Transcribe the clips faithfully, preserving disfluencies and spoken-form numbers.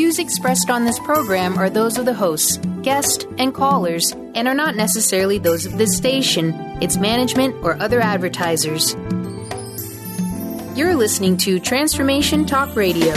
views expressed on this program are those of the hosts, guests, and callers, and are not necessarily those of this station, its management, or other advertisers. You're listening to Transformation Talk Radio.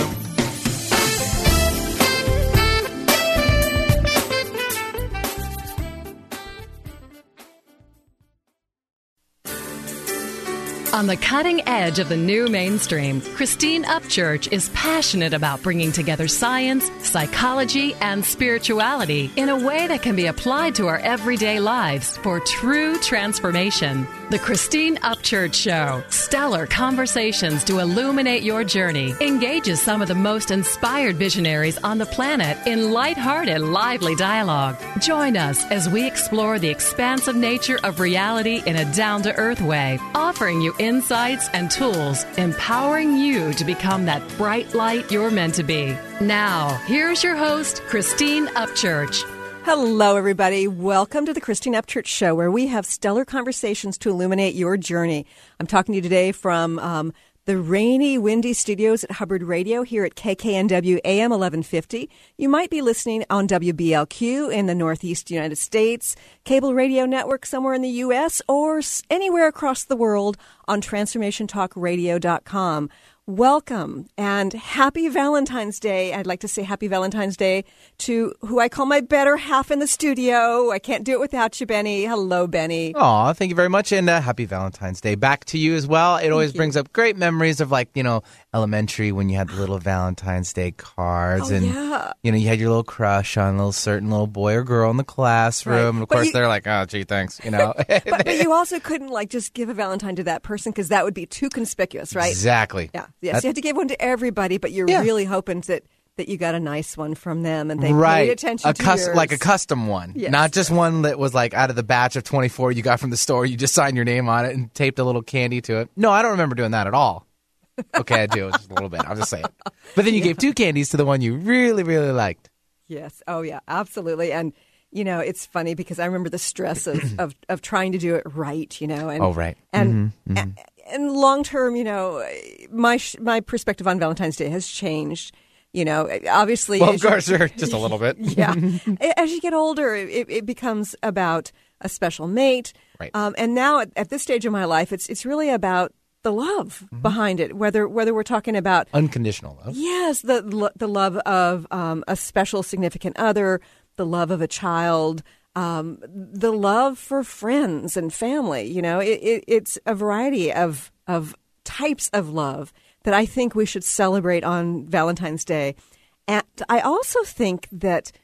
On the cutting edge of the new mainstream, Christine Upchurch is passionate about bringing together science, psychology, and spirituality in a way that can be applied to our everyday lives for true transformation. The Christine Upchurch Show, stellar conversations to illuminate your journey, engages some of the most inspired visionaries on the planet in lighthearted, lively dialogue. Join us as we explore the expansive nature of reality in a down-to-earth way, offering you insights and tools, empowering you to become that bright light you're meant to be. Now, here's your host, Christine Upchurch. Hello, everybody. Welcome to the Christine Upchurch Show, where we have stellar conversations to illuminate your journey. I'm talking to you today from um, the rainy, windy studios at Hubbard Radio here at K K N W A M eleven fifty. You might be listening on W B L Q in the Northeast United States, cable radio network somewhere in the U S, or anywhere across the world on transformation talk radio dot com. Welcome and happy Valentine's Day. I'd like to say happy Valentine's Day to who I call my better half in the studio. I can't do it without you, Benny. Hello, Benny. Aw, thank you very much, and uh, happy Valentine's Day back to you as well. It always brings up great memories of, like, you know, elementary when you had the little Valentine's Day cards. Oh, and, yeah. you know, you had your little crush on a little certain little boy or girl in the classroom. Right. And, of But course, you- they're like, oh, gee, thanks, you know. but, but you also couldn't, like, just give a Valentine to that person because that would be too conspicuous, right? Exactly. Yeah. Yes, That- you had to give one to everybody, but you're Yeah. really hoping that, that you got a nice one from them and they right. paid attention a to cus- yours. Like a custom one. Yes. Not just one that was like out of the batch of twenty-four you got from the store. You just signed your name on it and taped a little candy to it. No, I don't remember doing that at all. Okay, I do. Just a little bit. I'm just saying. But then you Yeah. gave two candies to the one you really, really liked. Yes. Oh, yeah, absolutely. And, you know, it's funny because I remember the stress of, of, of trying to do it right, you know. And, Oh, right. And, Mhm, mhm. and, and long term, you know, my sh- my perspective on Valentine's Day has changed. You know, obviously. Well, of as you- course, sure. Just a little bit. Yeah. As you get older, it, it becomes about a special mate. Right. Um, and now at, at this stage of my life, it's it's really about the love Mm-hmm. behind it, whether whether we're talking about Unconditional love. Yes, the lo- the love of um, a special significant other, the love of a child, um, the love for friends and family. You know, it, it, it's a variety of of types of love that I think we should celebrate on Valentine's Day. And I also think that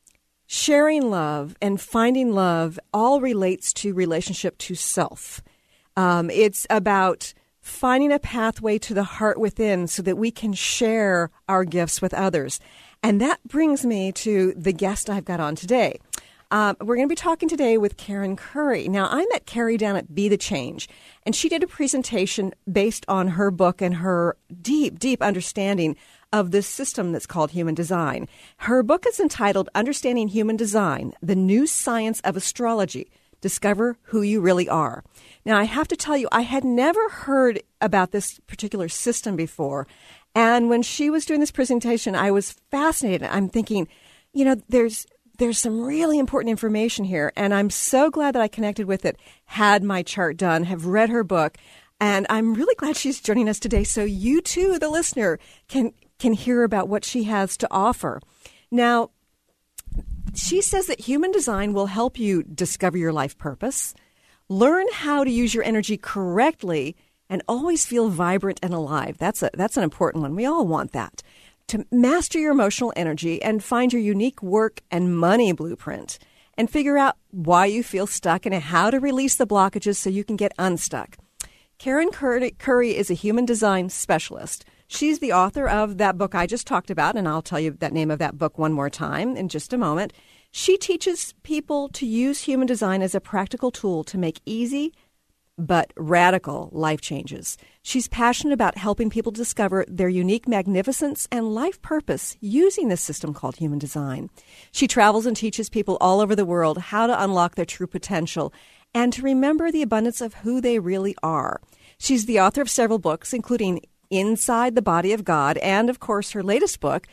sharing love and finding love all relates to relationship to self. Um, it's about finding a pathway to the heart within so that we can share our gifts with others. And that brings me to the guest I've got on today. Um, we're going to be talking today with Karen Curry. Now, I met Carrie down at Be the Change, and she did a presentation based on her book and her deep, deep understanding of this system that's called human design. Her book is entitled Understanding Human Design, The New Science of Astrology. Discover who you really are. Now, I have to tell you, I had never heard about this particular system before. And when she was doing this presentation, I was fascinated. I'm thinking, you know, there's there's some really important information here. And I'm so glad that I connected with it, had my chart done, have read her book. And I'm really glad she's joining us today so you too, the listener, can can hear about what she has to offer. Now, she says that human design will help you discover your life purpose, learn how to use your energy correctly, and always feel vibrant and alive. That's a that's an important one. We all want that. To master your emotional energy and find your unique work and money blueprint, and figure out why you feel stuck and how to release the blockages so you can get unstuck. Karen Curry is a human design specialist. She's the author of that book I just talked about, and I'll tell you that name of that book one more time in just a moment. She teaches people to use human design as a practical tool to make easy but radical life changes. She's passionate about helping people discover their unique magnificence and life purpose using this system called human design. She travels and teaches people all over the world how to unlock their true potential and to remember the abundance of who they really are. She's the author of several books, including Inside the Body of God, and, of course, her latest book,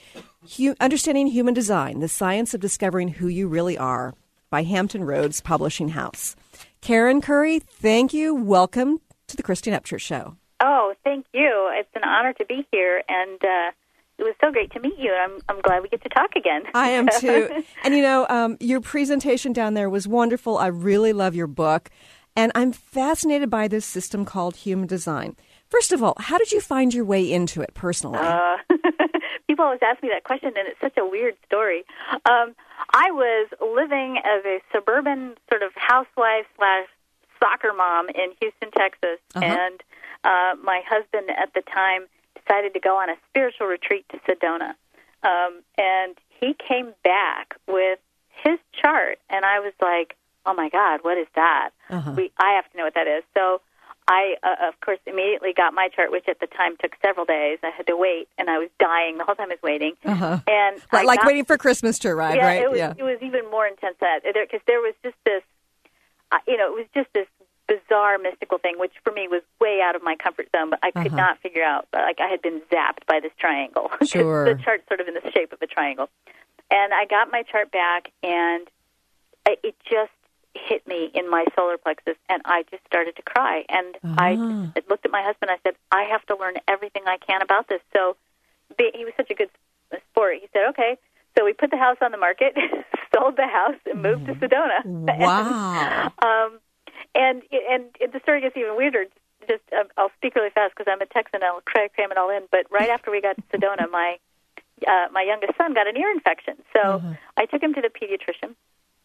Hu- Understanding Human Design, The Science of Discovering Who You Really Are by Hampton Roads Publishing House. Karen Curry, thank you. Welcome to the Christine Upchurch Show. Oh, thank you. It's an honor to be here, and uh, it was so great to meet you, and I'm, I'm glad we get to talk again. I am too. And, you know, um, your presentation down there was wonderful. I really love your book, and I'm fascinated by this system called Human Design. First of all, how did you find your way into it personally? Uh, people always ask me that question, and it's such a weird story. Um, I was living as a suburban sort of housewife slash soccer mom in Houston, Texas, Uh-huh. and uh, my husband at the time decided to go on a spiritual retreat to Sedona. Um, and he came back with his chart, and I was like, oh, my God, what is that? Uh-huh. We, I have to know what that is. So I, uh, of course, immediately got my chart, which at the time took several days. I had to wait, and I was dying the whole time I was waiting. Uh-huh. And like I like got, waiting for Christmas to arrive, yeah, right? It was, yeah, it was even more intense than that, because there was just this, uh, you know, it was just this bizarre mystical thing, which for me was way out of my comfort zone, but I could Uh-huh. not figure out. Like, I had been zapped by this triangle. 'Cause Sure. the chart's sort of in the shape of a triangle. And I got my chart back, and I- it just hit me in my solar plexus, and I just started to cry. And I, Ah. I looked at my husband. I said, I have to learn everything I can about this. So be, he was such a good sport. He said, okay. So we put the house on the market, sold the house, and moved to Sedona. Wow. um, and and the story gets even weirder. Just uh, I'll speak really fast because I'm a Texan. I'll cram it all in. But right after we got to Sedona, my uh, my youngest son got an ear infection. So Uh-huh. I took him to the pediatrician.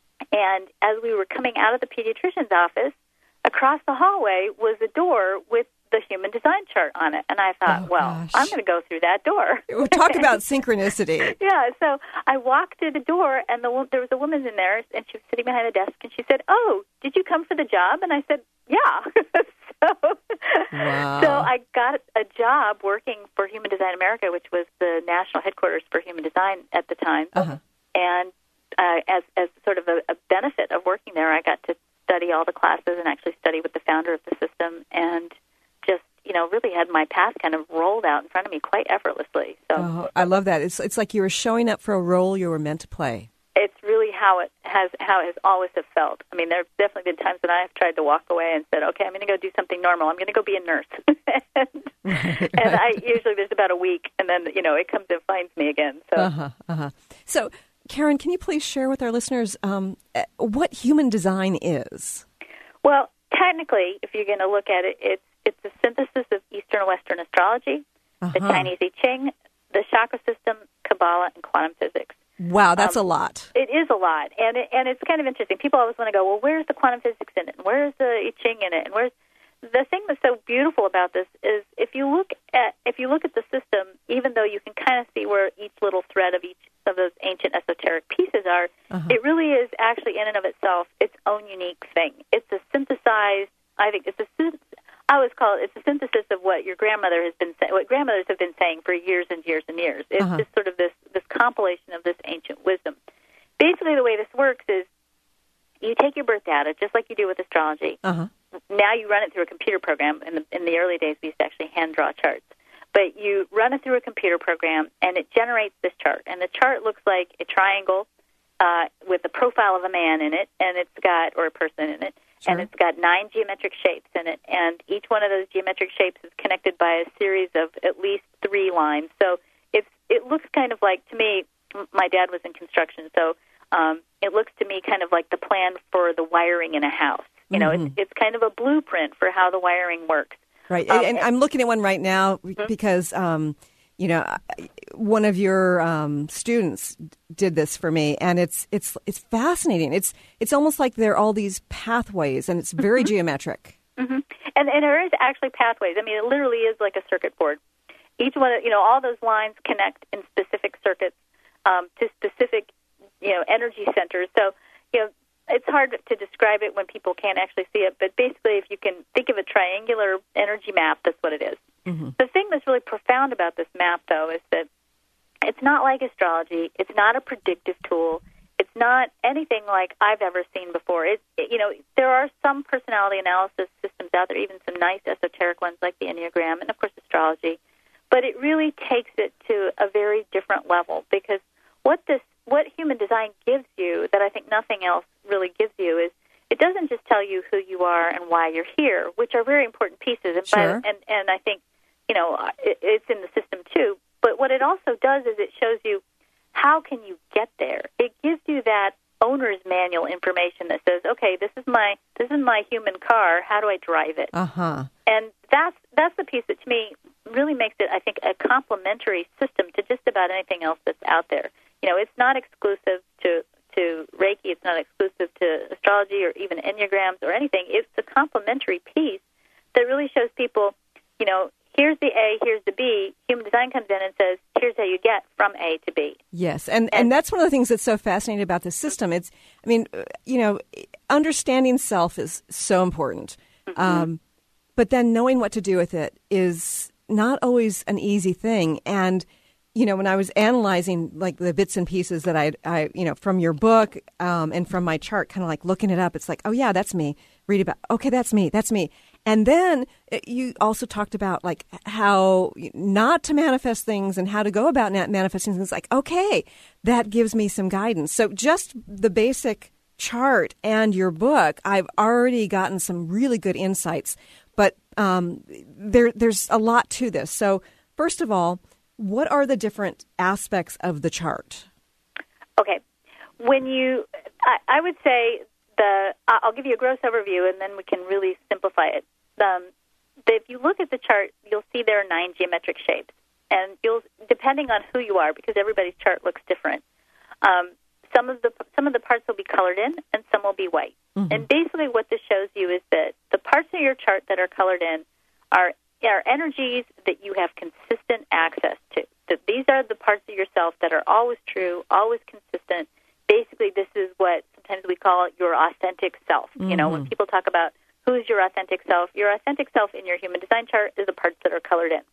And as we were coming out of the pediatrician's office, across the hallway was a door with the Human Design chart on it. And I thought, Oh, well, gosh. I'm going to go through that door. Talk about synchronicity. Yeah, so I walked through the door, and the, wo- there was a woman in there, and she was sitting behind a desk, and she said, oh, did you come for the job? And I said, yeah. so, Wow. so I got a job working for Human Design America, which was the national headquarters for Human Design at the time. Uh-huh. And uh, as, as sort of a, a benefit of working there, I got to study all the classes and actually study with the founder of the system, and just, you know, really had my path kind of rolled out in front of me quite effortlessly. So Oh, I love that. It's it's like you were showing up for a role you were meant to play. it's really how it has how it has always have felt. I mean, there have definitely been times when I have tried to walk away and said, okay, I'm going to go do something normal. I'm going to go be a nurse. and Right, and right. I usually there's about a week, and then, you know, it comes and finds me again. So Uh-huh, uh-huh. So, Karen, can you please share with our listeners um, uh, what human design is? Well, technically, if you're going to look at it, it's it's a synthesis of Eastern and Western astrology, the Uh-huh. Chinese I Ching, the chakra system, Kabbalah, and quantum physics. Wow, that's Um, a lot. It is a lot, and it, and it's kind of interesting. People always want to go, well, where's the quantum physics in it, and where's the I Ching in it, and where's the thing that's so beautiful about this is if you look at if you look at the system, even though you can kind of see where each little thread of each of those ancient esoteric pieces are, Uh-huh. it really is actually in and of itself its own unique thing. It's a synthesized. I think it's a. syn- I always call it. It's a synthesis of what your grandmother has been saying, what grandmothers have been saying for years and years and years. It's Uh-huh. just sort of this this compilation of this ancient wisdom. Basically, the way this works is you take your birth data, just like you do with astrology. Uh-huh. Now you run it through a computer program. In the in the early days, we used to actually hand draw charts. But you run it through a computer program, and it generates this chart. And the chart looks like a triangle uh, with the profile of a man in it, and it's got or a person in it, Sure. and it's got nine geometric shapes in it. And each one of those geometric shapes is connected by a series of at least three lines. So it's it looks kind of like, to me, m- my dad was in construction, so um, it looks to me kind of like the plan for the wiring in a house. You know, Mhm. it's it's kind of a blueprint for how the wiring works. Right, Um, and, and I'm looking at one right now because, um, you know, one of your um, students did this for me, and it's it's it's fascinating. It's it's almost like there are all these pathways, and it's very geometric. hmm And, and there is actually pathways. I mean, it literally is like a circuit board. Each one, you know, all those lines connect in specific circuits um, to specific, you know, energy centers. So, you know, it's hard to describe it when people can't actually see it. But basically, if you can think of a triangular energy map, that's what it is. Mm-hmm. The thing that's really profound about this map, though, is that it's not like astrology. It's not a predictive tool. It's not anything like I've ever seen before. It, it, you know, there are some personality analysis systems out there, even some nice esoteric ones like the Enneagram and, of course, astrology. But it really takes it to a very different level because why you're here, which are very important pieces. And, Sure. by, and, and I think, you know, it, it's in the system too. But what it also does is it shows you how can you get there. It gives you that owner's manual information that says, okay, this is my this is my human car. How do I drive it? Uh-huh. And that's that's the piece that to me really makes it, I think, a complementary system to just about anything else that's out there. You know, it's not exclusive to to Reiki. It's not exclusive to astrology or even Enneagrams or anything. It's a complementary piece that really shows people, you know, here's the A, here's the B. Human design comes in and says, here's how you get from A to B. Yes, and, and that's one of the things that's so fascinating about this system. It's, I mean, uh, you know, understanding self is so important. Mm-hmm. Um, but then knowing what to do with it is not always an easy thing. And, you know, when I was analyzing like the bits and pieces that I, I you know, from your book um, and from my chart, kind of like looking it up, it's like, oh, yeah, that's me. Read about, okay, that's me, that's me. And then you also talked about like how not to manifest things and how to go about manifesting things. Like, okay, that gives me some guidance. So just the basic chart and your book, I've already gotten some really good insights. But um, there, there's a lot to this. So first of all, what are the different aspects of the chart? Okay. When you, I, I would say the, I'll give you a gross overview and then we can really simplify it. Um, if you look at the chart, you'll see there are nine geometric shapes. And you'll, depending on who you are, because everybody's chart looks different, um, some of the some of the parts will be colored in and some will be white. Mm-hmm. And basically what this shows you is that the parts of your chart that are colored in are are energies that you have consistent access to. That these are the parts of yourself that are always true, always consistent. Basically, this is what sometimes we call your authentic self. Mm-hmm. You know, when people talk about who's your authentic self, your authentic self in your human design chart is the parts that are colored in.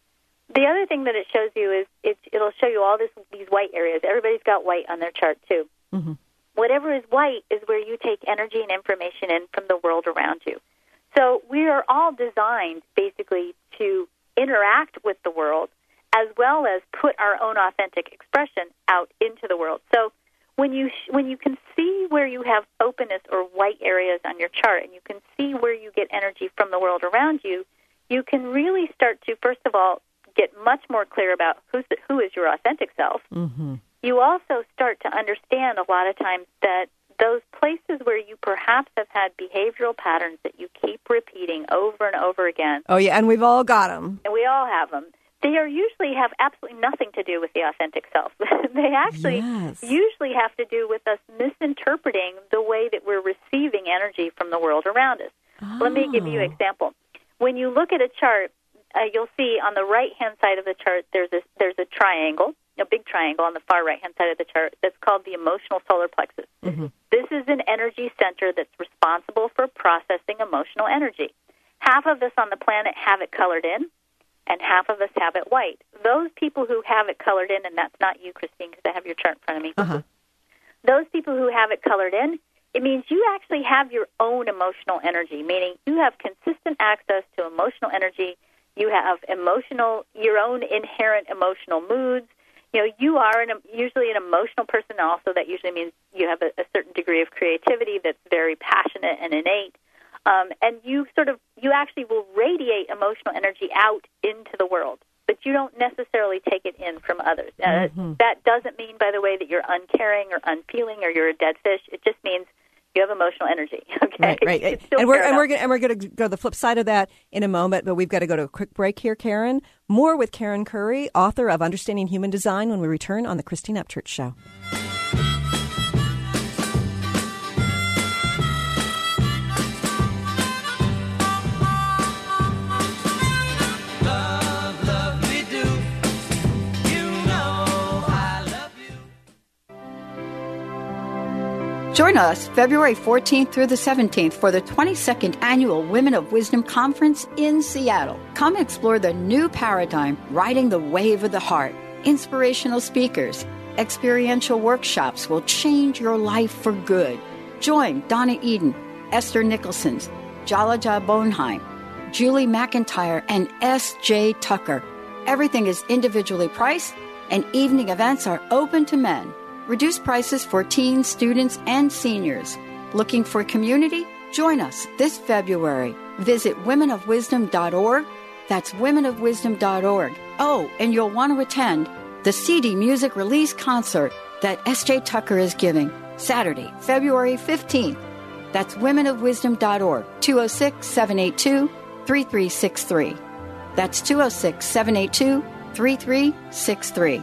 The other thing that it shows you is it, it'll show you all this, these white areas. Everybody's got white on their chart, too. Mm-hmm. Whatever is white is where you take energy and information in from the world around you. So we are all designed, basically, to interact with the world as well as put our own authentic expression out into the world. So when you sh- when you can see where you have openness or white areas on your chart and you can see where you get energy from the world around you, you can really start to, first of all, get much more clear about who's the, who is your authentic self. Mm-hmm. You also start to understand a lot of times that those places where you perhaps have had behavioral patterns that you keep repeating over and over again. Oh, yeah, and we've all got them. And we all have them. They are usually have absolutely nothing to do with the authentic self. They actually yes. usually have to do with us misinterpreting the way that we're receiving energy from the world around us. Oh. Let me give you an example. When you look at a chart, uh, you'll see on the right-hand side of the chart there's a, there's a triangle, a big triangle on the far right-hand side of the chart that's called the emotional solar plexus. Mm-hmm. This is an energy center that's responsible for processing emotional energy. Half of us on the planet have it colored in, and half of us have it white. Those people who have it colored in, and that's not you, Christine, because I have your chart in front of me. Uh-huh. Those people who have it colored in, it means you actually have your own emotional energy, meaning you have consistent access to emotional energy. You have emotional, your own inherent emotional moods. You know, you are an, usually an emotional person. Also, that usually means you have a, a certain degree of creativity that's very passionate and innate. Um, and you sort of, you actually will radiate emotional energy out into the world, but you don't necessarily take it in from others. Uh, mm-hmm. That doesn't mean, by the way, that you're uncaring or unfeeling or you're a dead fish. It just means you have emotional energy. Okay, right, right. And we're, and we're and we're going to go to the flip side of that in a moment, but we've got to go to a quick break here, Karen. More with Karen Curry, author of Understanding Human Design, when we return on the Christine Upchurch Show. Join us February fourteenth through the seventeenth for the twenty-second Annual Women of Wisdom Conference in Seattle. Come explore the new paradigm, riding the wave of the heart. Inspirational speakers, experiential workshops will change your life for good. Join Donna Eden, Esther Nicholson, Jalaja Bonheim, Julie McIntyre, and S J Tucker. Everything is individually priced, and evening events are open to men. Reduced prices for teens, students, and seniors. Looking for community? Join us this February. Visit women of wisdom dot org. That's women of wisdom dot org. Oh, and you'll want to attend the C D Music Release Concert that S J Tucker is giving Saturday, February fifteenth. That's women of wisdom dot org, two oh six, seven eight two, three three six three. That's two oh six, seven eight two, three three six three.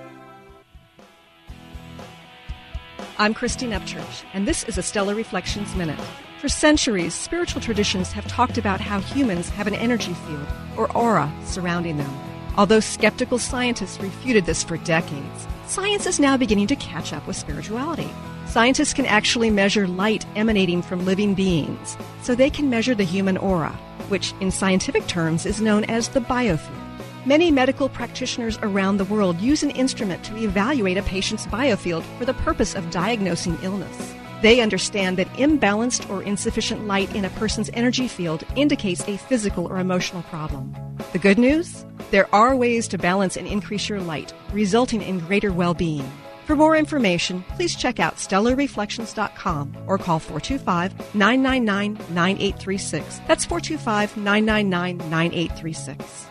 I'm Christine Upchurch, and this is a Stellar Reflections Minute. For centuries, spiritual traditions have talked about how humans have an energy field, or aura, surrounding them. Although skeptical scientists refuted this for decades, science is now beginning to catch up with spirituality. Scientists can actually measure light emanating from living beings, so they can measure the human aura, which in scientific terms is known as the biofield. Many medical practitioners around the world use an instrument to evaluate a patient's biofield for the purpose of diagnosing illness. They understand that imbalanced or insufficient light in a person's energy field indicates a physical or emotional problem. The good news? There are ways to balance and increase your light, resulting in greater well-being. For more information, please check out stellar reflections dot com or call four two five, nine nine nine, nine eight three six. That's four two five, nine nine nine, nine eight three six.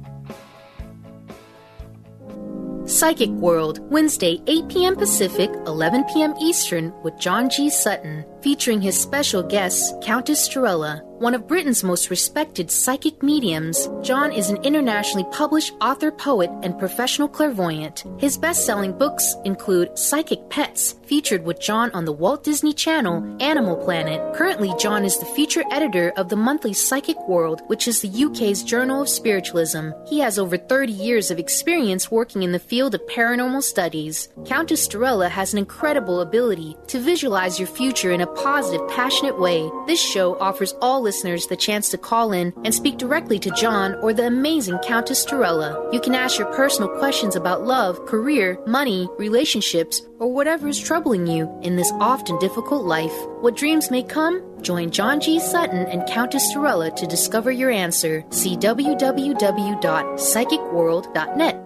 Psychic World, Wednesday, eight p.m. Pacific, eleven p.m. Eastern, with John G. Sutton, featuring his special guest, Countess Strella. One of Britain's most respected psychic mediums, John is an internationally published author, poet, and professional clairvoyant. His best-selling books include Psychic Pets, featured with John on the Walt Disney Channel, Animal Planet. Currently, John is the feature editor of the monthly Psychic World, which is the U K's Journal of Spiritualism. He has over thirty years of experience working in the field of paranormal studies. Countess Strella has an incredible ability to visualize your future in a positive, passionate way. This show offers all listeners the chance to call in and speak directly to John or the amazing Countess Strella. You can ask your personal questions about love, career, money, relationships, or whatever is troubling you in this often difficult life. What dreams may come? Join John G. Sutton and Countess Strella to discover your answer. See w w w dot psychic world dot net.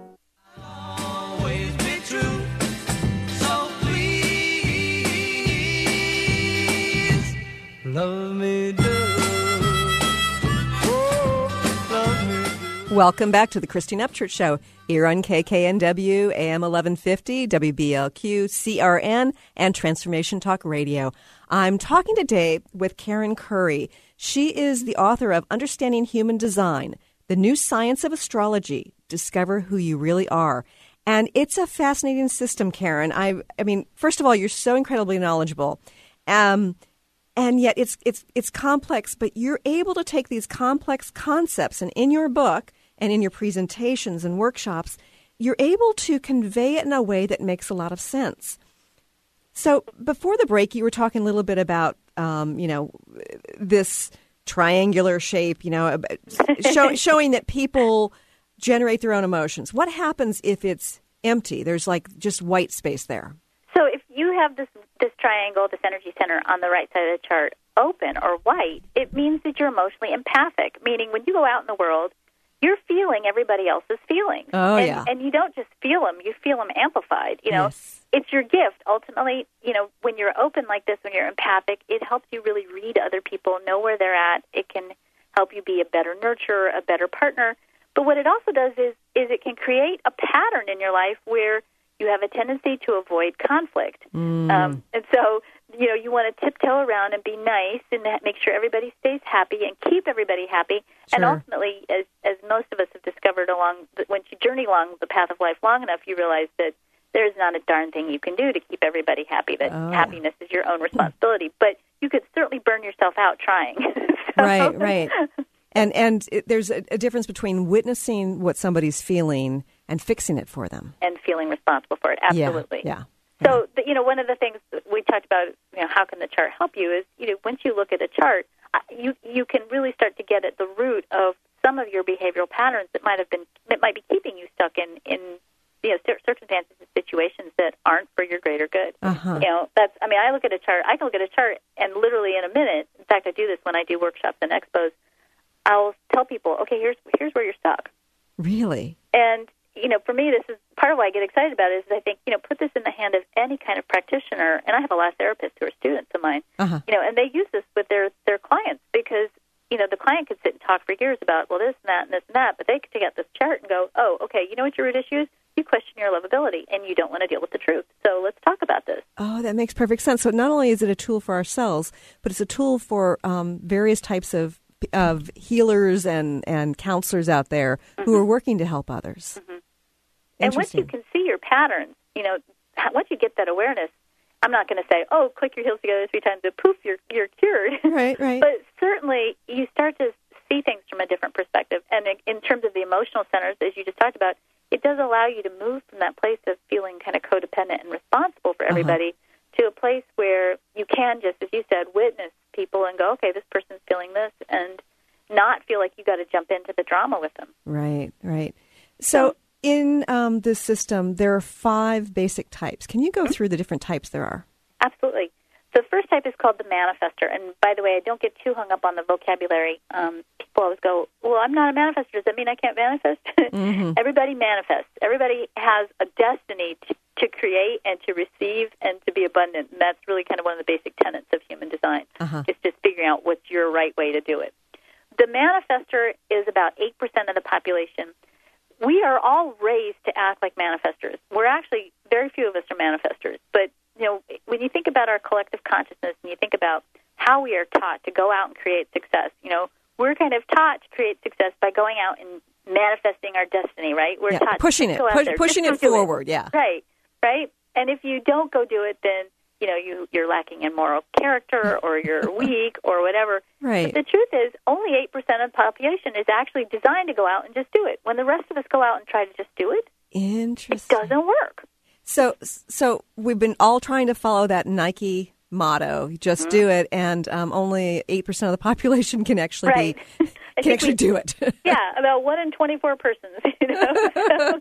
Love me do. Oh, love me do. Welcome back to the Christine Upchurch Show here on K K N W, A M eleven fifty, W B L Q, C R N, and Transformation Talk Radio. I'm talking today with Karen Curry. She is the author of Understanding Human Design, The New Science of Astrology, Discover Who You Really Are. And it's a fascinating system, Karen. I, I mean, first of all, you're so incredibly knowledgeable. Um... And yet it's it's it's complex, but you're able to take these complex concepts, and in your book and in your presentations and workshops, you're able to convey it in a way that makes a lot of sense. So before the break, you were talking a little bit about, um, you know, this triangular shape, you know, show, showing that people generate their own emotions. What happens if it's empty? There's like just white space there. So if you have this this triangle, this energy center on the right side of the chart open or white, it means that you're emotionally empathic, meaning when you go out in the world, you're feeling everybody else's feelings. Oh, and, yeah. And you don't just feel them, you feel them amplified. You know, yes. It's your gift. Ultimately, you know, when you're open like this, when you're empathic, it helps you really read other people, know where they're at. It can help you be a better nurturer, a better partner. But what it also does is, is it can create a pattern in your life where you have a tendency to avoid conflict. Mm. Um, and so, you know, you want to tiptoe around and be nice and make sure everybody stays happy and keep everybody happy. Sure. And ultimately, as, as most of us have discovered along, the, once you journey along the path of life long enough, you realize that there's not a darn thing you can do to keep everybody happy, that oh. happiness is your own responsibility. But you could certainly burn yourself out trying. so, Right, right. And and it, there's a, a difference between witnessing what somebody's feeling and fixing it for them. And feeling responsible for it, absolutely. Yeah, yeah. So, the, you know, one of the things that we talked about, you know, how can the chart help you is, you know, once you look at a chart, you you can really start to get at the root of some of your behavioral patterns that might have been, that might be keeping you stuck in, in you know, circumstances and situations that aren't for your greater good. Uh-huh. You know, that's, I mean, I look at a chart, I can look at a chart and literally in a minute, in fact, I do this when I do workshops and expos, I'll tell people, okay, here's here's where you're stuck. Really? And, you know, for me, this is part of why I get excited about it is I think, you know, put this in the hand of any kind of practitioner, and I have a lot of therapists who are students of mine, uh-huh. you know, and they use this with their, their client could sit and talk for years about, well, this and that and this and that, but they could take out this chart and go, oh, okay, you know what your root issue is? You question your lovability, and you don't want to deal with the truth. So let's talk about this. Oh, that makes perfect sense. So not only is it a tool for ourselves, but it's a tool for um, various types of of healers and, and counselors out there mm-hmm. who are working to help others. Mm-hmm. And once you can see your patterns, you know, once you get that awareness, I'm not going to say, oh, click your heels together three times and poof, you're, you're cured. Right, right. But certainly you start to see things from a different perspective. And in terms of the emotional centers, as you just talked about, it does allow you to move from that place of feeling kind of codependent and responsible for everybody uh-huh. to a place where you can just, as you said, witness people and go, okay, this person's feeling this, and not feel like you got to jump into the drama with them. Right, right. So, so in um, this system, there are five basic types. Can you go mm-hmm. through the different types there are? Absolutely. So the first type is called the manifester. And by the way, I don't get too hung up on the vocabulary. Um, people always go, well, I'm not a manifester. Does that mean I can't manifest? Mm-hmm. Everybody manifests. Everybody has a destiny to, to create and to receive and to be abundant. And that's really kind of one of the basic tenets of human design. Uh-huh. It's just figuring out what's your right way to do it. The manifester is about eight percent of the population. We are all raised to act like manifestors. We're actually, very few of us are manifestors. But, you know, when you think about our collective consciousness and you think about how we are taught to go out and create success, you know, we're kind of taught to create success by going out and manifesting our destiny, right? We're yeah, taught pushing to it, go out push, there, pushing it forward, it. yeah. Right, right. And if you don't go do it, then, you know, you, you're lacking in moral character or you're weak or whatever. Right. But the truth is only eight percent of the population is actually designed to go out and just do it. When the rest of us go out and try to just do it, Interesting. it doesn't work. So so we've been all trying to follow that Nike motto, just mm-hmm. do it, and um, only eight percent of the population can actually right. be, can actually we, do it. Yeah, about one in twenty-four persons. You know? so,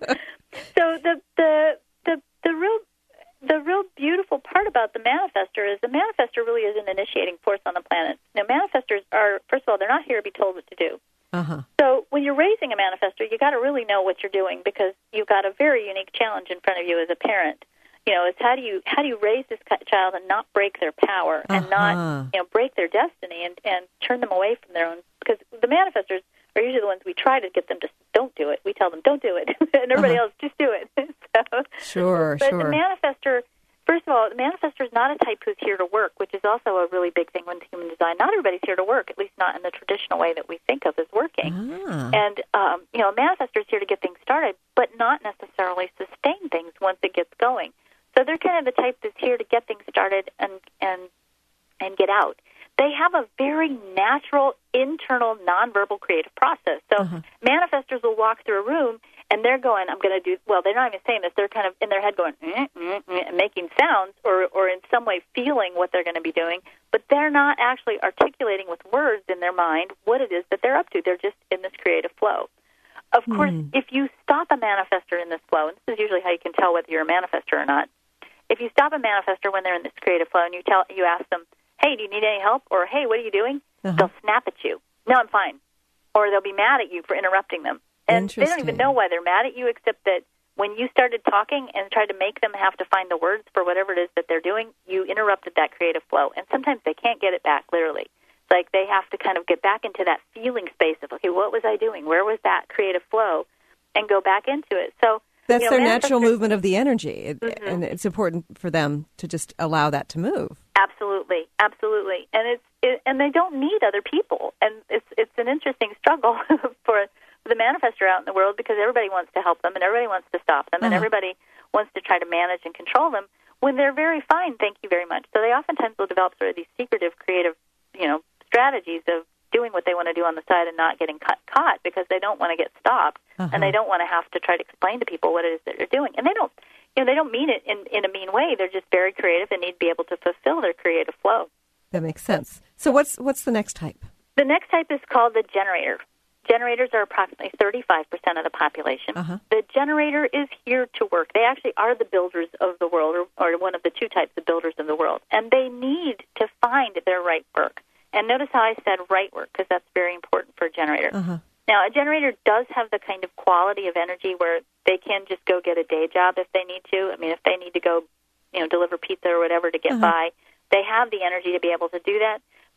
so the, the, the, the real... The real beautiful part about the manifestor is the manifestor really is an initiating force on the planet. Now, manifestors are, first of all, they're not here to be told what to do. Uh-huh. So when you're raising a manifestor, you got to really know what you're doing because you've got a very unique challenge in front of you as a parent. You know, it's how do you how do you raise this child and not break their power and uh-huh. not, you know, break their destiny and, and turn them away from their own, because the manifestors are usually the ones we try to get them to don't do it. We tell them don't do it, and everybody uh-huh. else just do it. so, sure, but sure. the manifestor, first of all, the manifestor is not a type who's here to work, which is also a really big thing with human design. Not everybody's here to work, at least not in the traditional way that we think of as working. Ah. And um, you know, a manifestor is here to get things started, but not necessarily sustain things once it gets going. So they're kind of the type that's here to get things started and and and get out. They have a very natural, internal, nonverbal creative process. So uh-huh. manifestors will walk through a room, and they're going, I'm going to do, well, they're not even saying this. They're kind of in their head going, mm, mm, mm, making sounds or, or in some way feeling what they're going to be doing, but they're not actually articulating with words in their mind what it is that they're up to. They're just in this creative flow. Of mm. course, if you stop a manifestor in this flow, and this is usually how you can tell whether you're a manifestor or not, if you stop a manifestor when they're in this creative flow and you tell, you ask them, hey, do you need any help? Or, hey, what are you doing? Uh-huh. They'll snap at you. No, I'm fine. Or they'll be mad at you for interrupting them. And they don't even know why they're mad at you, except that when you started talking and tried to make them have to find the words for whatever it is that they're doing, you interrupted that creative flow. And sometimes they can't get it back, literally. It's like they have to kind of get back into that feeling space of, okay, what was I doing? Where was that creative flow? And go back into it. So that's you know, their natural movement of the energy, it, mm-hmm. and it's important for them to just allow that to move. Absolutely, absolutely, and it's it, and they don't need other people, and it's it's an interesting struggle for the manifestor out in the world because everybody wants to help them, and everybody wants to stop them, uh-huh. and everybody wants to try to manage and control them when they're very fine. Thank you very much. So they oftentimes will develop sort of these secretive, creative, you know, strategies of doing what they want to do on the side and not getting cut, caught because they don't want to get stopped uh-huh. and they don't want to have to try to explain to people what it is that they're doing. And they don't, you know, they don't mean it in, in a mean way. They're just very creative and need to be able to fulfill their creative flow. That makes sense. So what's what's the next type? The next type is called the generator. Generators are approximately thirty-five percent of the population. Uh-huh. The generator is here to work. They actually are the builders of the world, or, or one of the two types of builders of the world. And they need to find their right work. And notice how I said right work, because that's very important for a generator. Uh-huh. Now, a generator does have the kind of quality of energy where they can just go get a day job if they need to. I mean, if they need to go, you know, deliver pizza or whatever to get uh-huh. by, they have the energy to be able to do that.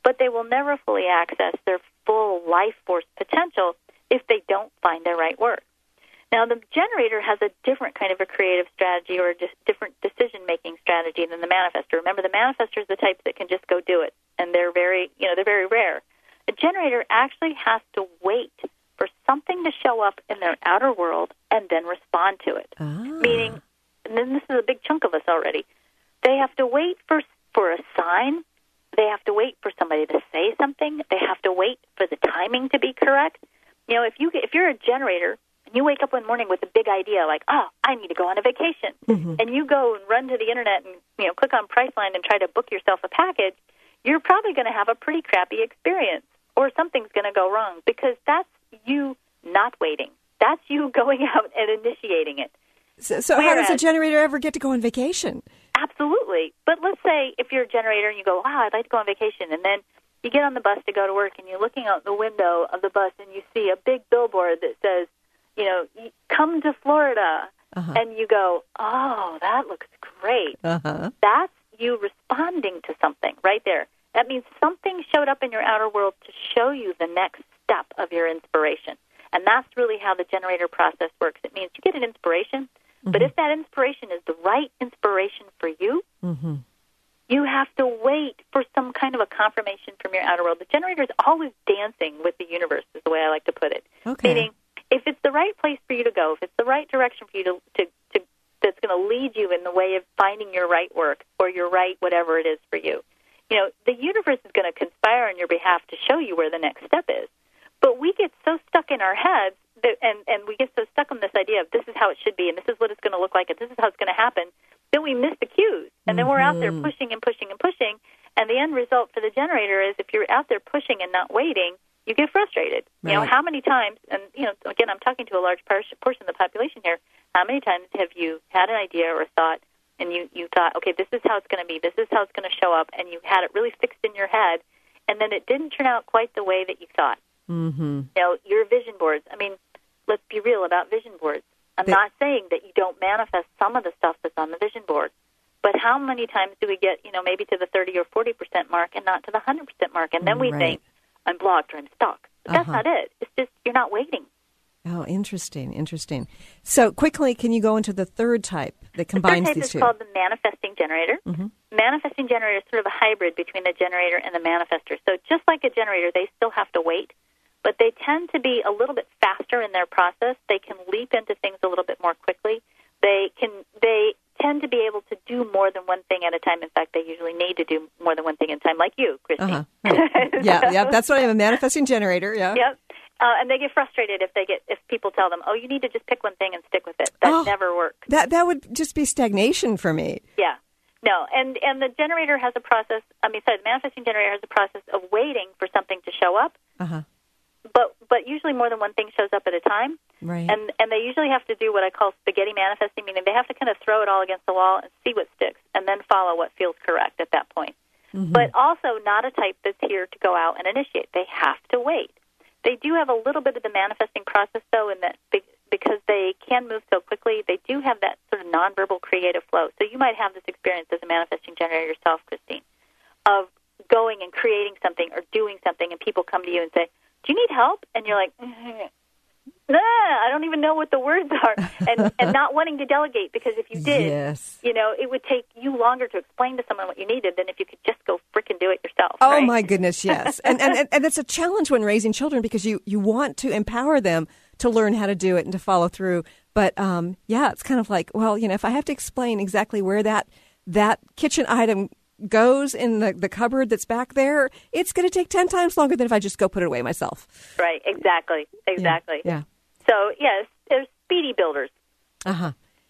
but they will never fully access their full life force potential if they don't find their right work. Now, the generator has a different kind of a creative strategy or a just different decision-making strategy than the manifestor. Remember, the manifestor is the type that can just go do it, and they're very, you know, they're very rare. The generator actually has to wait for something to show up in their outer world and then respond to it. Ah. Meaning, and then this is a big chunk of us already, they have to wait for for a sign. They have to wait for somebody to say something. They have to wait for the timing to be correct. You know, if you if you're a generator and you wake up one morning with a big idea like, oh, I need to go on a vacation, mm-hmm. and you go and run to the internet and you know click on Priceline and try to book yourself a package, you're probably going to have a pretty crappy experience, or something's going to go wrong because that's you not waiting. That's you going out and initiating it. So, so how does a generator ever get to go on vacation? Absolutely. But let's say if you're a generator and you go, wow, I'd like to go on vacation, and then you get on the bus to go to work and you're looking out the window of the bus and you see a big billboard that says, you know, come to Florida. Uh-huh. And you go, oh, that looks great. Uh-huh. That's you responding to something right there. That means something showed up in your outer world to show you the next step of your inspiration. And that's really how the generator process works. It means you get an inspiration, mm-hmm. but if that inspiration is the right inspiration for you, mm-hmm. you have to wait for some kind of a confirmation from your outer world. The generator is always dancing with the universe, is the way I like to put it. Okay. Meaning, if it's the right place for you to go, if it's the right direction for you to, to, to that's going to lead you in the way of finding your right work or your right whatever it is for you, you know, the universe is going to conspire on your behalf to show you where the next step is. But we get so stuck in our heads, that, and, and we get so stuck on this idea of this is how it should be, and this is what it's going to look like, and this is how it's going to happen, that we miss the cues. And then mm-hmm. we're out there pushing and pushing and pushing, and the end result for the generator is if you're out there pushing and not waiting, you get frustrated. Right. You know, how many times, and, you know, again, I'm talking to a large portion of the population here, how many times have you had an idea or a thought, and you, you thought, okay, this is how it's going to be, this is how it's going to show up, and you had it really fixed in your head, and then it didn't turn out quite the way that you thought. Mm-hmm. You know, your vision boards, I mean, let's be real about vision boards. I'm they, not saying that you don't manifest some of the stuff that's on the vision board, but how many times do we get, you know, maybe to the thirty or forty percent mark and not to the one hundred percent mark, and then we right. think, I'm blocked or I'm stuck. But uh-huh. that's not it. It's just you're not waiting. Oh, interesting, interesting. So quickly, can you go into the third type that combines these two? The third type is two? Called the manifesting generator. Mm-hmm. Manifesting generator is sort of a hybrid between the generator and the manifestor. So just like a generator, they still have to wait, but they tend to be a little bit faster in their process. They can leap into things a little bit more quickly. They can. They tend to be able to do more than one thing at a time. In fact, they usually need to do more than one thing at a time, like you, Christine. Uh-huh. Right. yeah, yeah, that's what I'm a manifesting generator. Yeah. Yep. Uh, and they get frustrated if they get if people tell them, "Oh, you need to just pick one thing and stick with it." That oh, never works. That that would just be stagnation for me. Yeah. No, and and the generator has a process. I mean, sorry, the manifesting generator has a process of waiting for something to show up. Uh-huh. But but usually more than one thing shows up at a time. Right. And and they usually have to do what I call spaghetti manifesting, meaning they have to kind of throw it all against the wall and see what sticks, and then follow what feels correct at that point. Mm-hmm. But also not a type that's here to go out and initiate. They have to wait. They do have a little bit of the manifesting process, though, in that because they can move so quickly, they do have that sort of nonverbal creative flow. So you might have this experience as a manifesting generator yourself, Christine, of going and creating something or doing something, and people come to you and say, do you need help? And you're like, mm-hmm. nah, I don't even know what the words are. And and not wanting to delegate, because if you did, yes. you know, it would take you longer to explain to someone what you needed than if you could just go frickin' do it yourself. Oh, right? my goodness, yes. and, and and it's a challenge when raising children, because you, you want to empower them to learn how to do it and to follow through. But, um, yeah, it's kind of like, well, you know, if I have to explain exactly where that that kitchen item goes in the, the cupboard that's back there, it's going to take ten times longer than if I just go put it away myself. Right, exactly, exactly. Yeah. yeah. So, yes, there's speedy builders. Uh-huh.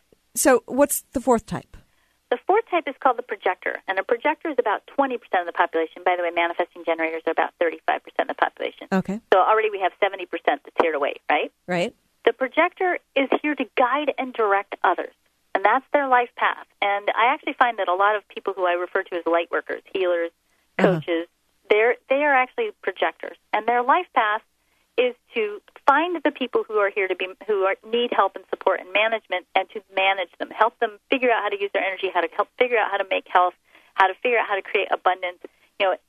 So what's the fourth type? The fourth type is called the projector, and a projector is about twenty percent of the population. By the way, manifesting generators are about thirty-five percent of the population. Okay. So already we have seventy percent that's here to wait, right? Right. The projector is here to guide and direct others, and that's their life path. And I actually find that a lot of people who I refer to as light workers, healers, coaches, uh-huh. they're, they are actually projectors, and their life path is to find the people who are here to be, who are, need help and support and management, and to manage them, help them figure out how to use their energy, how to help figure out how to make health, how to figure out how to create abundance. You know, that's the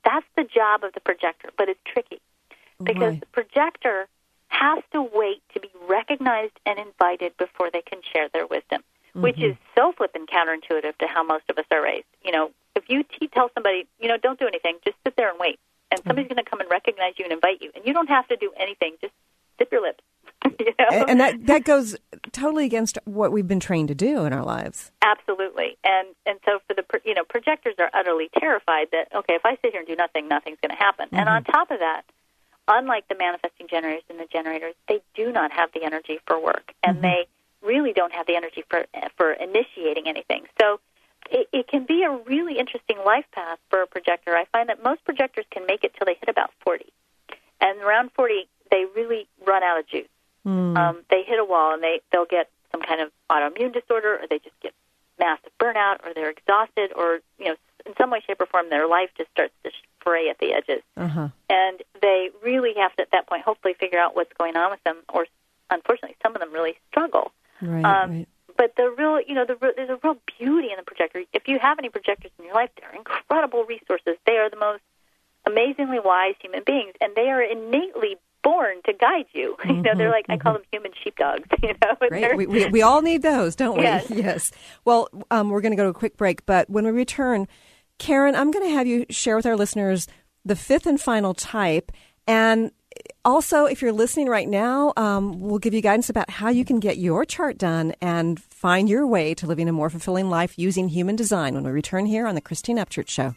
job of the projector, but it's tricky because Right. the projector has to wait to be recognized and invited before they can share their wisdom, mm-hmm. which is so flippin' counterintuitive to how most of us are raised. You know, if you t- tell somebody, you know, don't do anything, just sit there and wait, and somebody's mm-hmm. going to come and recognize you and invite you, and you don't have to do anything, just zip your lips. You know? And, and that, that goes totally against what we've been trained to do in our lives. Absolutely. And and so for the, you know, projectors are utterly terrified that, okay, if I sit here and do nothing, nothing's going to happen. Mm-hmm. And on top of that, unlike the manifesting generators and the generators, they do not have the energy for work, and mm-hmm. they really don't have the energy for for initiating anything. So it, it can be a really interesting life path for a projector. I find that most projectors can make it till they hit about forty. And around forty, they really run out of juice. Mm. Um, they hit a wall, and they, they'll get some kind of autoimmune disorder, or they just get massive burnout, or they're exhausted, or, you know, in some way, shape, or form, their life just starts to fray at the edges. Uh-huh. And they really have to, at that point, hopefully figure out what's going on with them, or unfortunately, some of them really struggle. Right, um, right. But the real, you know, the, there's a real beauty in the projector. If you have any projectors in your life, they're incredible resources. They are the most amazingly wise human beings, and they are innately born to guide you. Mm-hmm, you know, they're like, mm-hmm. I call them human sheepdogs, you know. Great. We, we, we all need those, don't we? Yes. Yes. Well, um, we're going to go to a quick break, but when we return, Karen, I'm going to have you share with our listeners the fifth and final type. And also, if you're listening right now, um, we'll give you guidance about how you can get your chart done and find your way to living a more fulfilling life using human design when we return here on the Christine Upchurch Show.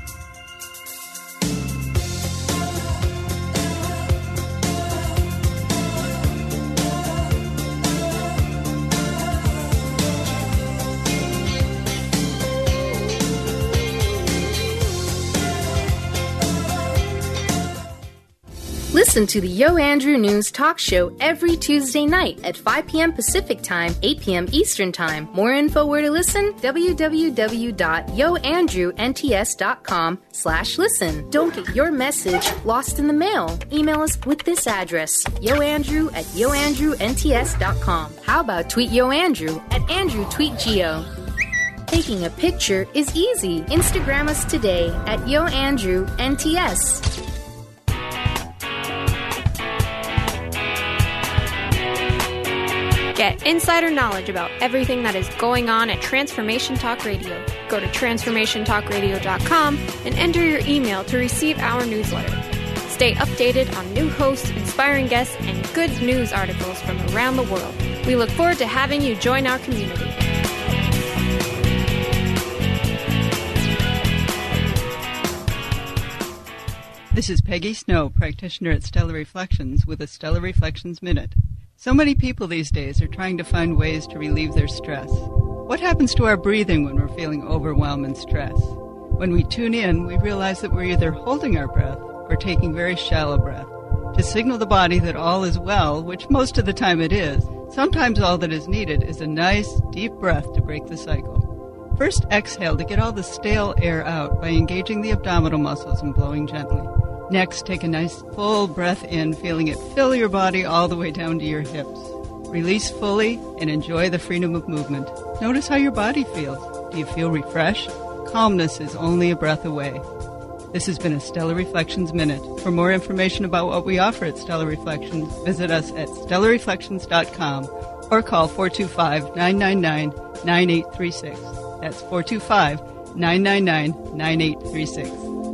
Listen to the Yo Andrew News Talk Show every Tuesday night at five p.m. Pacific Time, eight p.m. Eastern Time. More info where to listen, www.yoandrewnts.com slash listen. Don't get your message lost in the mail. Email us with this address, yoandrew at yoandrewnts.com. How about tweet Yo Andrew at Andrew Tweet Geo? Taking a picture is easy. Instagram us today at yoandrewnts. Get insider knowledge about everything that is going on at Transformation Talk Radio. Go to transformation talk radio dot com and enter your email to receive our newsletter. Stay updated on new hosts, inspiring guests, and good news articles from around the world. We look forward to having you join our community. This is Peggy Snow, practitioner at Stellar Reflections, with a Stellar Reflections Minute. So many people these days are trying to find ways to relieve their stress. What happens to our breathing when we're feeling overwhelm and stress? When we tune in, we realize that we're either holding our breath or taking very shallow breath to signal the body that all is well, which most of the time it is. Sometimes all that is needed is a nice, deep breath to break the cycle. First, exhale to get all the stale air out by engaging the abdominal muscles and blowing gently. Next, take a nice full breath in, feeling it fill your body all the way down to your hips. Release fully and enjoy the freedom of movement. Notice how your body feels. Do you feel refreshed? Calmness is only a breath away. This has been a Stellar Reflections Minute. For more information about what we offer at Stellar Reflections, visit us at stellar reflections dot com or call four two five, nine nine nine, nine eight three six. That's four two five, nine nine nine, nine eight three six.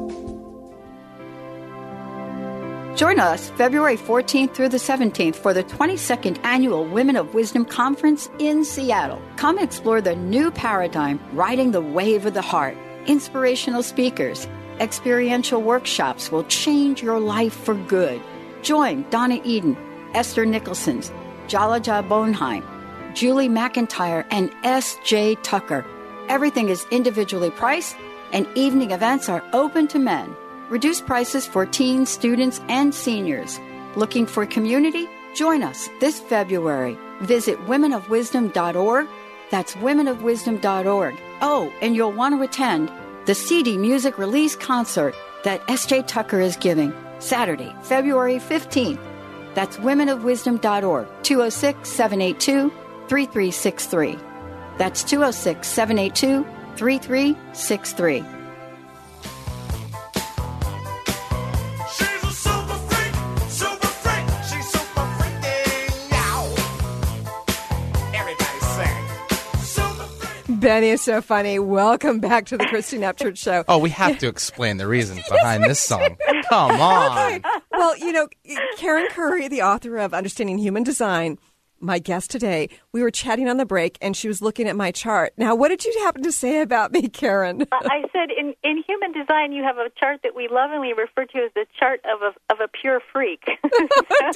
Join us February fourteenth through the seventeenth for the twenty-second Annual Women of Wisdom Conference in Seattle. Come explore the new paradigm, riding the wave of the heart. Inspirational speakers, experiential workshops will change your life for good. Join Donna Eden, Esther Nicholson, Jalaja Bonheim, Julie McIntyre, and S J Tucker. Everything is individually priced, and evening events are open to men. Reduced prices for teens, students, and seniors. Looking for community? Join us this February. Visit women of wisdom dot org. That's women of wisdom dot org. Oh, and you'll want to attend the C D Music Release Concert that S J Tucker is giving Saturday, February fifteenth. That's women of wisdom dot org, two oh six, seven eight two, three three six three. That's two oh six, seven eight two, three three six three. Benny is so funny. Welcome back to the Christine Upchurch Show. Oh, we have to explain the reason behind this song. Come on. Okay. Well, you know, Karen Curry, the author of Understanding Human Design, my guest today, we were chatting on the break, and she was looking at my chart. Now, what did you happen to say about me, Karen? I said in, in human design, you have a chart that we lovingly refer to as the chart of a, of a pure freak. Oh,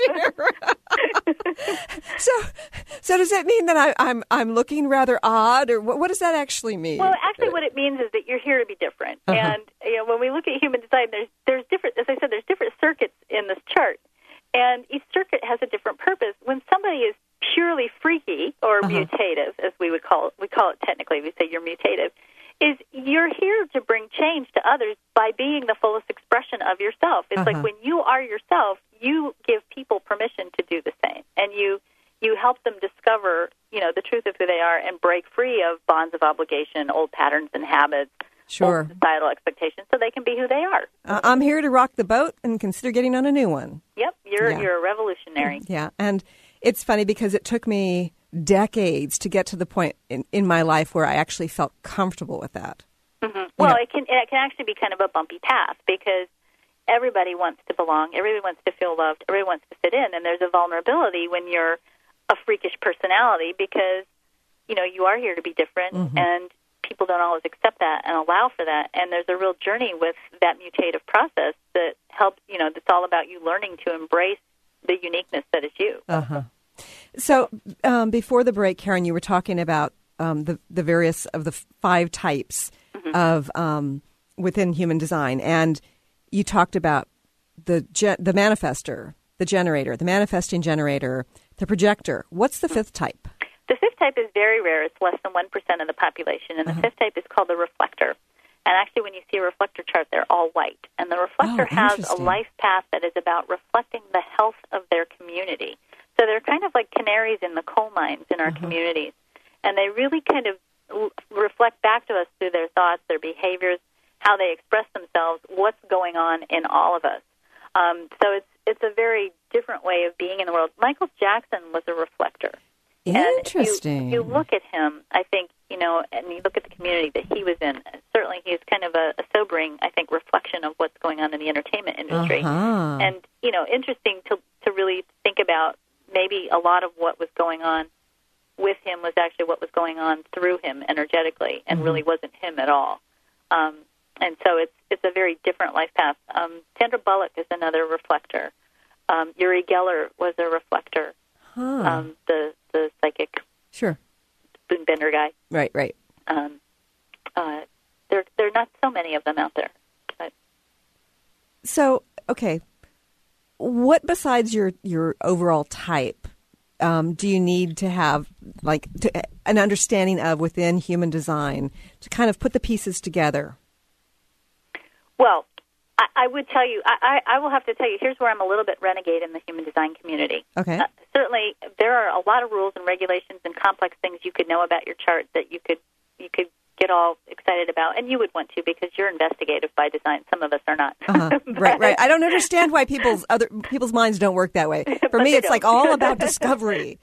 dear. so, so does that mean that I, I'm I'm looking rather odd, or what, what does that actually mean? Well, actually, what it means is that you're here to be different. Uh-huh. And you know, when we look at human design, there's there's different. As I said, there's different circuits in this chart, and each circuit has a different purpose. When somebody is purely freaky or uh-huh. mutative, as we would call it, we call it technically, we say you're mutative, is you're here to bring change to others by being the fullest expression of yourself. It's uh-huh. like when you are yourself, you give people permission to do the same, and you you help them discover, you know, the truth of who they are and break free of bonds of obligation, old patterns and habits, sure. old societal expectations, so they can be who they are. Uh, I'm here to rock the boat and consider getting on a new one. Yep, you're yeah. you're a revolutionary. Yeah, and it's funny because it took me decades to get to the point in, in my life where I actually felt comfortable with that. Mm-hmm. Well, know. it can it can actually be kind of a bumpy path because everybody wants to belong, everybody wants to feel loved, everybody wants to fit in, and there's a vulnerability when you're a freakish personality because, you know, you are here to be different, mm-hmm. and people don't always accept that and allow for that, and there's a real journey with that mutative process that helps, you know, that's all about you learning to embrace the uniqueness that is you. Uh-huh. So um, before the break, Karen, you were talking about um, the, the various of the five types mm-hmm. of um, within human design, and you talked about the ge- the manifester, the generator, the manifesting generator, the projector. What's the fifth type? The fifth type is very rare. It's less than one percent of the population, and the uh-huh. fifth type is called the reflector. And actually, when you see a reflector chart, they're all white. And the reflector oh, has a life path that is about reflecting the health of their community. So they're kind of like canaries in the coal mines in our uh-huh. communities. And they really kind of l- reflect back to us through their thoughts, their behaviors, how they express themselves, what's going on in all of us. Um, so it's it's a very different way of being in the world. Michael Jackson was a reflector. Interesting. And if you, if you look at him, I think, you know, and you look at the community that he was in, certainly he's kind of a, a sobering, I think, reflection of what's going on in the entertainment industry. Uh-huh. And, you know, interesting to to really think about maybe a lot of what was going on with him was actually what was going on through him energetically and mm-hmm. really wasn't him at all. Um, and so it's it's a very different life path. Um, Sandra Bullock is another reflector. Um, Uri Geller was a reflector. Huh. Um, the the psychic, sure, spoon bender guy. Right, right. Um, uh, there, there are not so many of them out there. But. So, okay, what besides your your overall type um, do you need to have, like, to, an understanding of within human design to kind of put the pieces together? Well, I, I would tell you, I, I, I will have to tell you, here's where I'm a little bit renegade in the human design community. Okay. Uh, certainly, there are a lot of rules and regulations and complex things you could know about your chart that you could you could get all excited about, and you would want to because you're investigative by design. Some of us are not. Uh-huh. Right, right. I don't understand why people's other people's minds don't work that way. For me, it's don't. like all about discovery.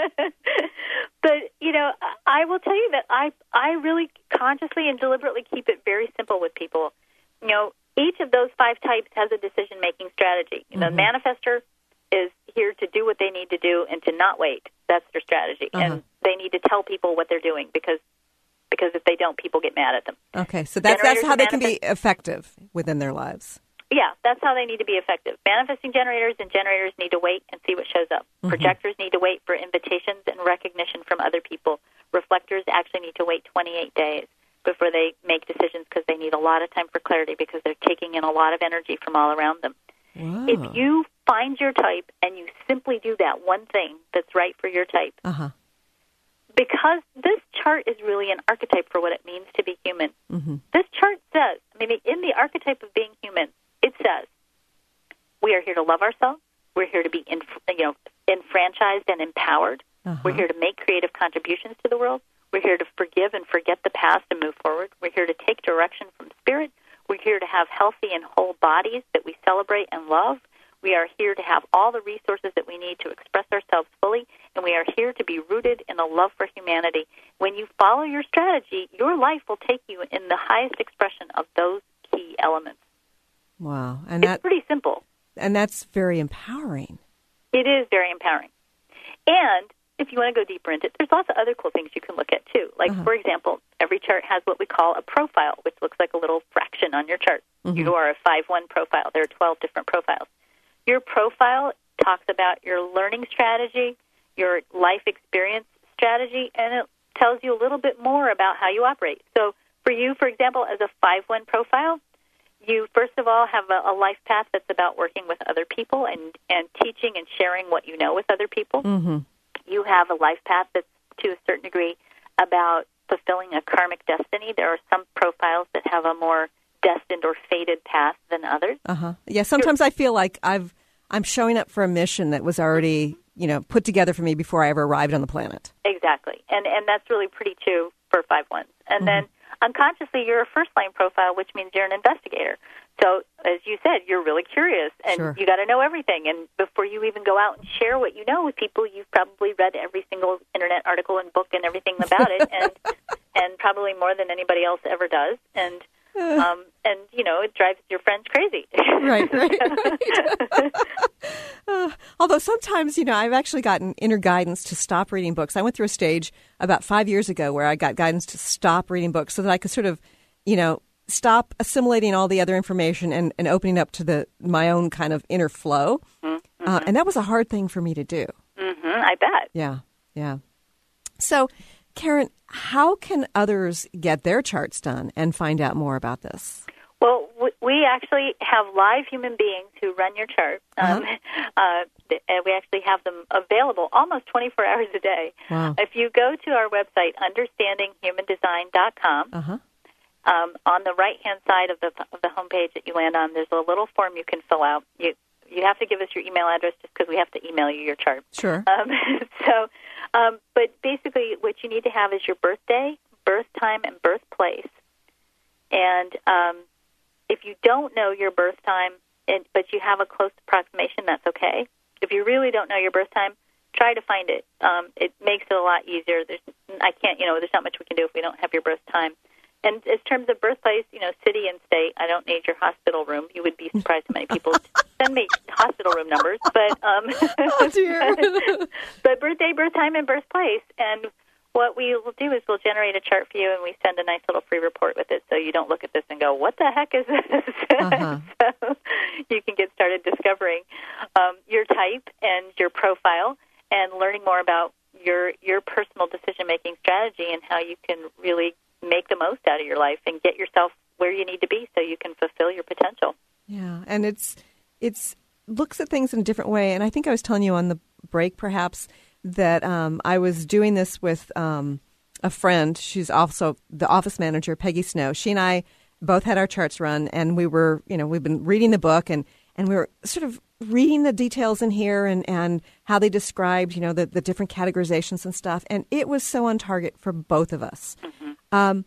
But, you know, I will tell you that I I really consciously and deliberately keep it very simple with people. You know, each of those five types has a decision-making strategy. You know, mm-hmm. The manifester is here to do what they need to do and to not wait. That's their strategy. Uh-huh. And they need to tell people what they're doing because because if they don't, people get mad at them. Okay, so that's that's how they manifest- can be effective within their lives. Yeah, that's how they need to be effective. Manifesting generators and generators need to wait and see what shows up. Mm-hmm. Projectors need to wait for invitations and recognition from other people. Reflectors actually need to wait twenty-eight days before they make decisions because they need a lot of time for clarity because they're taking in a lot of energy from all around them. Wow. If you find your type and you simply do that one thing that's right for your type, uh-huh. because this chart is really an archetype for what it means to be human. Mm-hmm. This chart says, I mean, in the archetype of being human, it says, we are here to love ourselves. We're here to be, inf- you know, enfranchised and empowered. Uh-huh. We're here to make creative contributions to the world. We're here to forgive and forget the past and move forward. We're here to take direction from spirit. We're here to have healthy and whole bodies that we celebrate and love. We are here to have all the resources that we need to express ourselves fully, and we are here to be rooted in a love for humanity. When you follow your strategy, your life will take you in the highest expression of those key elements. Wow. And it's that, pretty simple. And that's very empowering. It is very empowering. And if you want to go deeper into it, there's lots of other cool things you can look at, too. Like, uh-huh. for example, every chart has what we call a profile, which looks like a little fraction on your chart. Mm-hmm. You are a five one profile. There are twelve different profiles. Your profile talks about your learning strategy, your life experience strategy, and it tells you a little bit more about how you operate. So for you, for example, as a five one profile, you, first of all, have a, a life path that's about working with other people and, and teaching and sharing what you know with other people. Mm-hmm. You have a life path that's, to a certain degree, about fulfilling a karmic destiny. There are some profiles that have a more destined or fated path than others. Uh-huh. Yeah, sometimes You're, I feel like I've, I'm showing up for a mission that was already, you know, put together for me before I ever arrived on the planet. Exactly. And and that's really pretty true for five ones. And mm-hmm. then unconsciously, you're a first-line profile, which means you're an investigator. So, as you said, you're really curious, and sure. you got to know everything. And before you even go out and share what you know with people, you've probably read every single internet article and book and everything about it, and and probably more than anybody else ever does. And um, and you know, it drives your friends crazy. Right, right. right. uh, although sometimes, you know, I've actually gotten inner guidance to stop reading books. I went through a stage about five years ago where I got guidance to stop reading books so that I could sort of, you know, stop assimilating all the other information and, and opening up to the my own kind of inner flow. Mm-hmm. Uh, and that was a hard thing for me to do. Mm-hmm, I bet. Yeah, yeah. So, Karen, how can others get their charts done and find out more about this? Well, we actually have live human beings who run your chart. Um, uh-huh. uh, and we actually have them available almost twenty-four hours a day. Wow. If you go to our website, understanding human design dot com, uh-huh. um, on the right-hand side of the of the homepage that you land on, there's a little form you can fill out. You you have to give us your email address just because we have to email you your chart. Sure. Um, so, um, but basically what you need to have is your birthday, birth time, and birthplace. And um, if you don't know your birth time, and, but you have a close approximation, that's okay. If you really don't know your birth time, try to find it. Um, it makes it a lot easier. There's, I can't, you know, there's not much we can do if we don't have your birth time. And in terms of birthplace, you know, city and state, I don't need your hospital room. You would be surprised how many people send me hospital room numbers. But um, oh dear. but birthday, birth time, and birthplace. And what we will do is we'll generate a chart for you, and we send a nice little free report with it, so you don't look at this and go, "What the heck is this?" Uh-huh. So you can get started discovering um, your type and your profile, and learning more about your your personal decision making strategy and how you can really make the most out of your life and get yourself where you need to be so you can fulfill your potential. Yeah, and it's it's looks at things in a different way. And I think I was telling you on the break, perhaps, that um, I was doing this with um, a friend. She's also the office manager, Peggy Snow. She and I both had our charts run, and we were, you know, we've been reading the book, and, and we were sort of reading the details in here and, and how they described, you know, the, the different categorizations and stuff. And it was so on target for both of us. Mm-hmm. Um,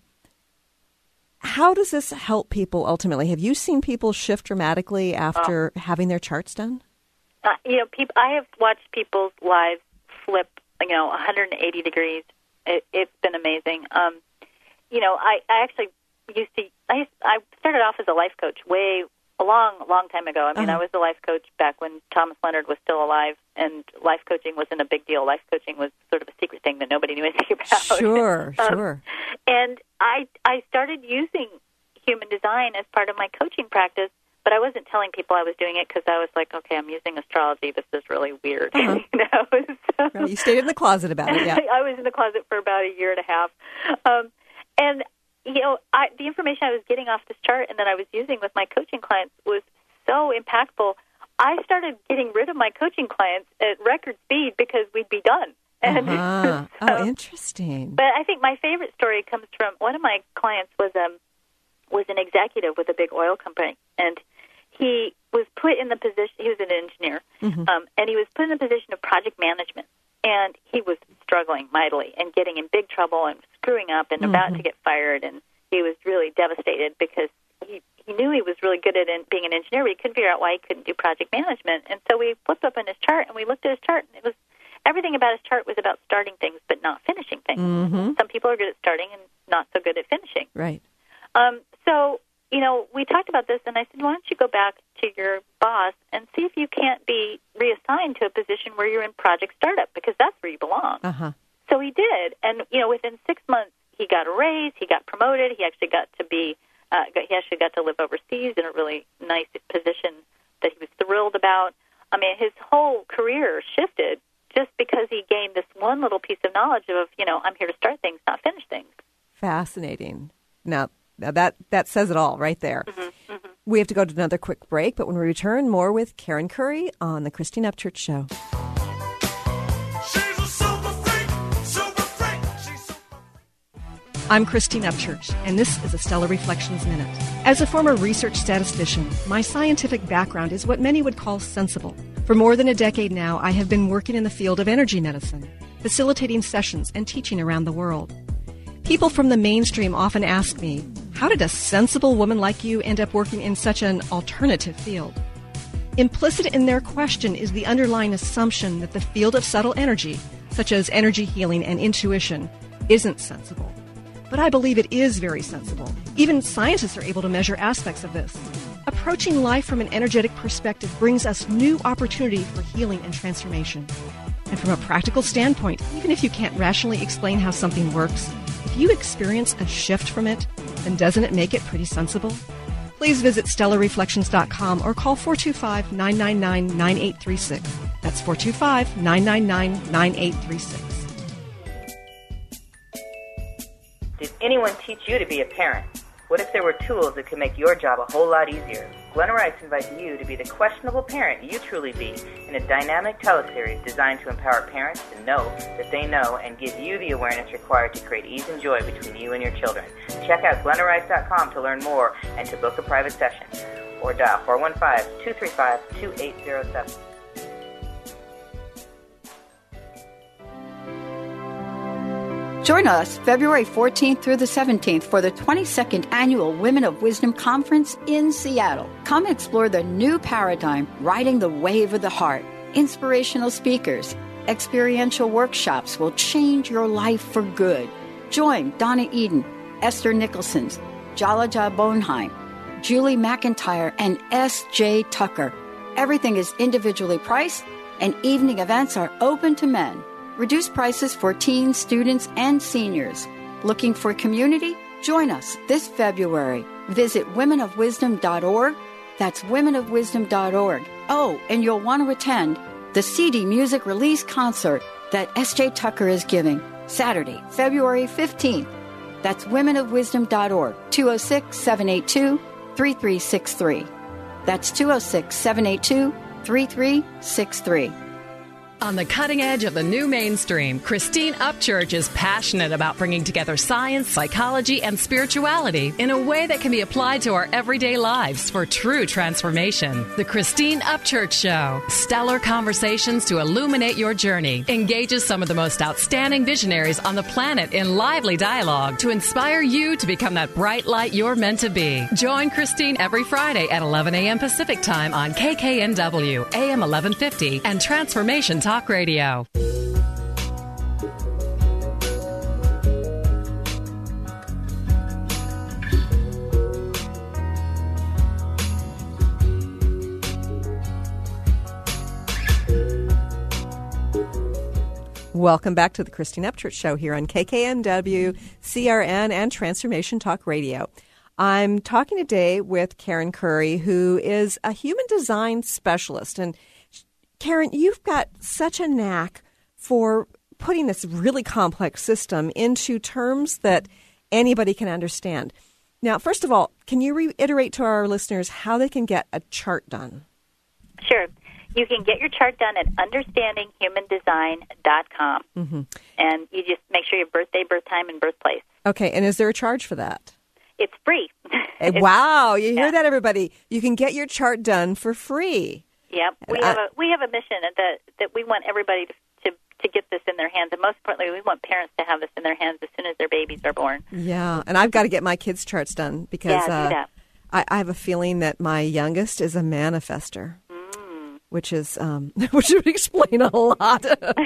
how does this help people ultimately? Have you seen people shift dramatically after oh. having their charts done? Uh, you know, people, I have watched people's lives flip, you know, one hundred eighty degrees. It, it's been amazing. Um, you know, I, I actually used to, I, used, I started off as a life coach way, a long, long time ago. I mean, uh-huh. I was a life coach back when Thomas Leonard was still alive, and life coaching wasn't a big deal. Life coaching was sort of a secret thing that nobody knew anything about. Sure, um, sure. And I, I started using human design as part of my coaching practice, but I wasn't telling people I was doing it because I was like, okay, I'm using astrology. This is really weird. Uh-huh. you know? So, right, you stayed in the closet about it, yeah. I was in the closet for about a year and a half. Um, and, you know, I, the information I was getting off this chart and that I was using with my coaching clients was so impactful. I started getting rid of my coaching clients at record speed because we'd be done. And uh-huh. so, oh, interesting. But I think my favorite story comes from one of my clients was um was an executive with a big oil company, and he was put in the position. He was an engineer, mm-hmm. um, and he was put in the position of project management, and he was struggling mightily and getting in big trouble and screwing up and mm-hmm. about to get fired, and he was really devastated because he. He he knew he was really good at in, being an engineer, but he couldn't figure out why he couldn't do project management. And so we flipped up on his chart, and we looked at his chart, and it was everything about his chart was about starting things but not finishing things. Mm-hmm. Some people are good at starting and not so good at finishing. Right. Um, so, you know, we talked about this, and I said, why don't you go back to your boss and see if you can't be reassigned to a position where you're in project startup, because that's where you belong. Uh-huh. So he did, and, you know, within six months, he got a raise, he got promoted, he actually got to be, uh, he actually got to live overseas in a really nice position that he was thrilled about. I mean, his whole career shifted just because he gained this one little piece of knowledge of, you know, I'm here to start things, not finish things. Fascinating. Now, now that, that says it all right there. Mm-hmm, mm-hmm. We have to go to another quick break, but when we return, more with Karen Curry on The Christine Upchurch Show. I'm Christine Upchurch, and this is a Stellar Reflections Minute. As a former research statistician, my scientific background is what many would call sensible. For more than a decade now, I have been working in the field of energy medicine, facilitating sessions and teaching around the world. People from the mainstream often ask me, how did a sensible woman like you end up working in such an alternative field? Implicit in their question is the underlying assumption that the field of subtle energy, such as energy healing and intuition, isn't sensible. But I believe it is very sensible. Even scientists are able to measure aspects of this. Approaching life from an energetic perspective brings us new opportunity for healing and transformation. And from a practical standpoint, even if you can't rationally explain how something works, if you experience a shift from it, then doesn't it make it pretty sensible? Please visit stellar reflections dot com or call four two five, nine nine nine, nine eight three six. That's four two five, nine nine nine, nine eight three six. Did anyone teach you to be a parent? What if there were tools that could make your job a whole lot easier? Glenna Rice invites you to be the questionable parent you truly be in a dynamic teleseries designed to empower parents to know that they know and give you the awareness required to create ease and joy between you and your children. Check out glenna rice dot com to learn more and to book a private session. Or dial four one five, two three five, two eight zero seven. Join us February fourteenth through the seventeenth for the twenty-second Annual Women of Wisdom Conference in Seattle. Come explore the new paradigm, riding the wave of the heart. Inspirational speakers, experiential workshops will change your life for good. Join Donna Eden, Esther Nicholson, Jalaja Bonheim, Julie McIntyre, and S J Tucker. Everything is individually priced, and evening events are open to men. Reduced prices for teens, students, and seniors. Looking for community? Join us this February. Visit women of wisdom dot org. That's women of wisdom dot org. Oh, and you'll want to attend the C D Music Release Concert that S J Tucker is giving Saturday, February fifteenth. That's women of wisdom dot org, two oh six, seven eight two, three three six three. That's two oh six, seven eight two, three three six three. On the cutting edge of the new mainstream, Christine Upchurch is passionate about bringing together science, psychology, and spirituality in a way that can be applied to our everyday lives for true transformation. The Christine Upchurch Show, stellar conversations to illuminate your journey, engages some of the most outstanding visionaries on the planet in lively dialogue to inspire you to become that bright light you're meant to be. Join Christine every Friday at eleven a.m. Pacific Time on K K N W, A M eleven fifty, and Transformation Talk Radio. Welcome back to the Christine Upchurch Show here on K K N W, C R N, and Transformation Talk Radio. I'm talking today with Karen Curry, who is a human design specialist. And Karen, you've got such a knack for putting this really complex system into terms that anybody can understand. Now, first of all, can you reiterate to our listeners how they can get a chart done? Sure. You can get your chart done at understanding human design dot com. Mm-hmm. And you just make sure your birthday, birth time, and birthplace. Okay, and is there a charge for that? It's free. Hey, wow, you hear yeah. that, everybody? You can get your chart done for free. Yeah, we have a we have a mission that that we want everybody to, to to get this in their hands, and most importantly, we want parents to have this in their hands as soon as their babies are born. Yeah, and I've got to get my kids' charts done because yeah, do that. I, I have a feeling that my youngest is a manifester, mm. which is um, which would explain a lot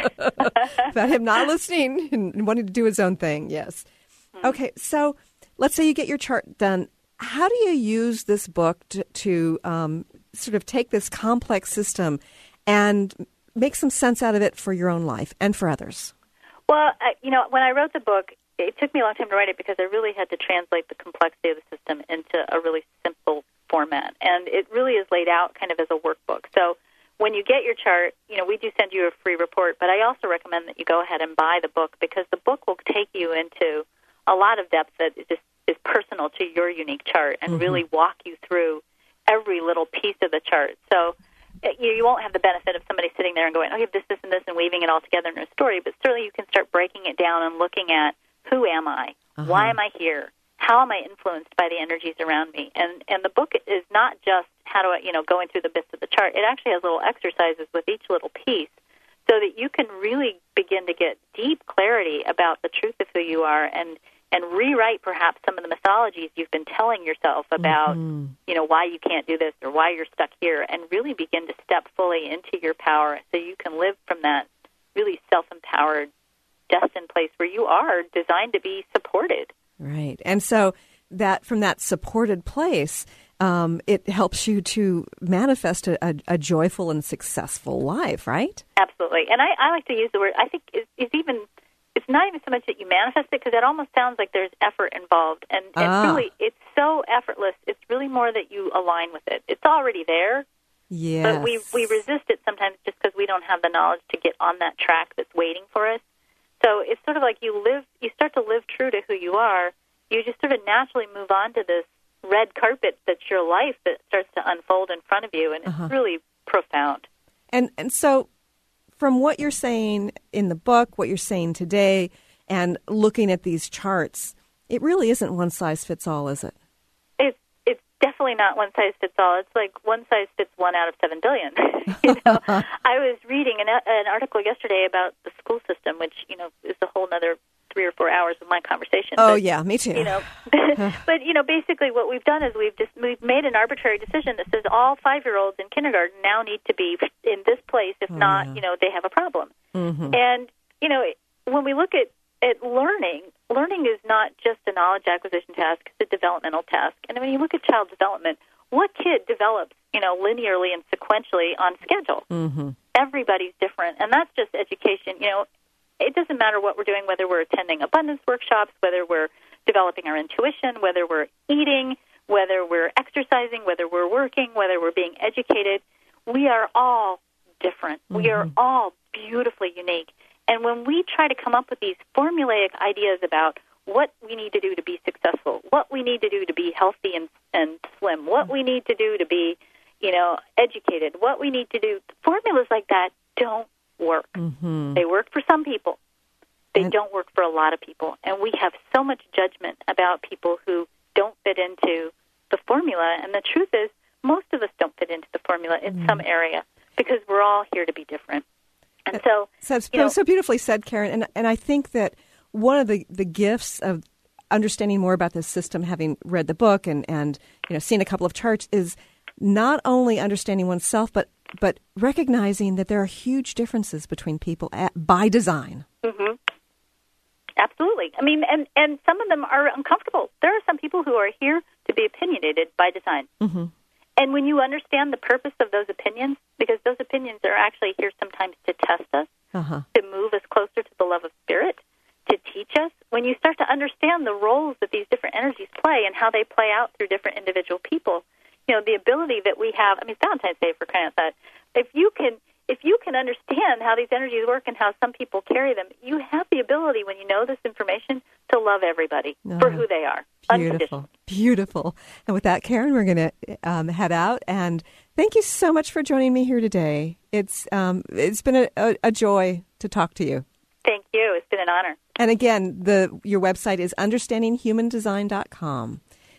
about him not listening and wanting to do his own thing. Yes. Mm. Okay, so let's say you get your chart done. How do you use this book to, to um, sort of take this complex system and make some sense out of it for your own life and for others? Well, I, you know, when I wrote the book, it took me a long time to write it because I really had to translate the complexity of the system into a really simple format. And it really is laid out kind of as a workbook. So when you get your chart, you know, we do send you a free report, but I also recommend that you go ahead and buy the book because the book will take you into a lot of depth that is just is personal to your unique chart and mm-hmm. really walk you through every little piece of the chart. So you, you won't have the benefit of somebody sitting there and going, oh, you have this, this, and this, and weaving it all together in a story, but certainly you can start breaking it down and looking at who am I? Uh-huh. Why am I here? How am I influenced by the energies around me? And and the book is not just how do I, you know, going through the bits of the chart. It actually has little exercises with each little piece so that you can really begin to get deep clarity about the truth of who you are and and rewrite perhaps some of the mythologies you've been telling yourself about, mm-hmm. you know, why you can't do this or why you're stuck here, and really begin to step fully into your power so you can live from that really self-empowered, destined place where you are designed to be supported. Right. And so that from that supported place, um, it helps you to manifest a, a, a joyful and successful life, right? Absolutely. And I, I like to use the word, I think it's, it's even... It's not even so much that you manifest it, because that almost sounds like there's effort involved. And, and ah. really, it's so effortless. It's really more that you align with it. It's already there, yes. but we, we resist it sometimes just because we don't have the knowledge to get on that track that's waiting for us. So it's sort of like you live, you start to live true to who you are. You just sort of naturally move on to this red carpet that's your life that starts to unfold in front of you, and uh-huh. it's really profound. And and so... From what you're saying in the book, what you're saying today, and looking at these charts, it really isn't one size fits all, is it? It's it's definitely not one size fits all. It's like one size fits one out of seven billion. you know, I was reading an, an article yesterday about the school system, which you know is a whole other three or four hours of my conversation. Oh but, yeah, me too. You know, but you know, basically, what we've done is we've just we've made an arbitrary decision that says all five-year-olds in kindergarten now need to be in this place. If oh, not, yeah. you know, they have a problem. Mm-hmm. And you know, when we look at at learning, learning is not just a knowledge acquisition task; it's a developmental task. And when you look at child development, what kid develops, you know, linearly and sequentially on schedule? Mm-hmm. Everybody's different, and that's just education. You know. It doesn't matter what we're doing, whether we're attending abundance workshops, whether we're developing our intuition, whether we're eating, whether we're exercising, whether we're working, whether we're being educated. We are all different. Mm-hmm. We are all beautifully unique. And when we try to come up with these formulaic ideas about what we need to do to be successful, what we need to do to be healthy and, and slim, what we need to do to be, you know, educated, what we need to do, formulas like that don't work. Mm-hmm. They work for some people. They and, don't work for a lot of people. And we have so much judgment about people who don't fit into the formula. And the truth is, most of us don't fit into the formula in mm-hmm. some area because we're all here to be different. And so, so, you know, so beautifully said, Karen. And and I think that one of the, the gifts of understanding more about this system, having read the book and, and you know seen a couple of charts, is not only understanding oneself, but but recognizing that there are huge differences between people at, by design. Mm-hmm. Absolutely. I mean, and, and some of them are uncomfortable. There are some people who are here to be opinionated by design. Mm-hmm. And when you understand the purpose of those opinions, because those opinions are actually here sometimes to test us, uh-huh. to move us closer to the love of spirit, to teach us, when you start to understand the roles that these different energies play and how they play out through different individual people, you know, the ability that we have, I mean, Valentine's Day, for crying out loud, if you can if you can understand how these energies work and how some people carry them, you have the ability, when you know this information, to love everybody oh, for who they are. Beautiful, beautiful. And with that, Karen, we're going to um, head out. And thank you so much for joining me here today. It's um, it's been a, a, a joy to talk to you. Thank you. It's been an honor. And again, the your website is understanding human design dot com.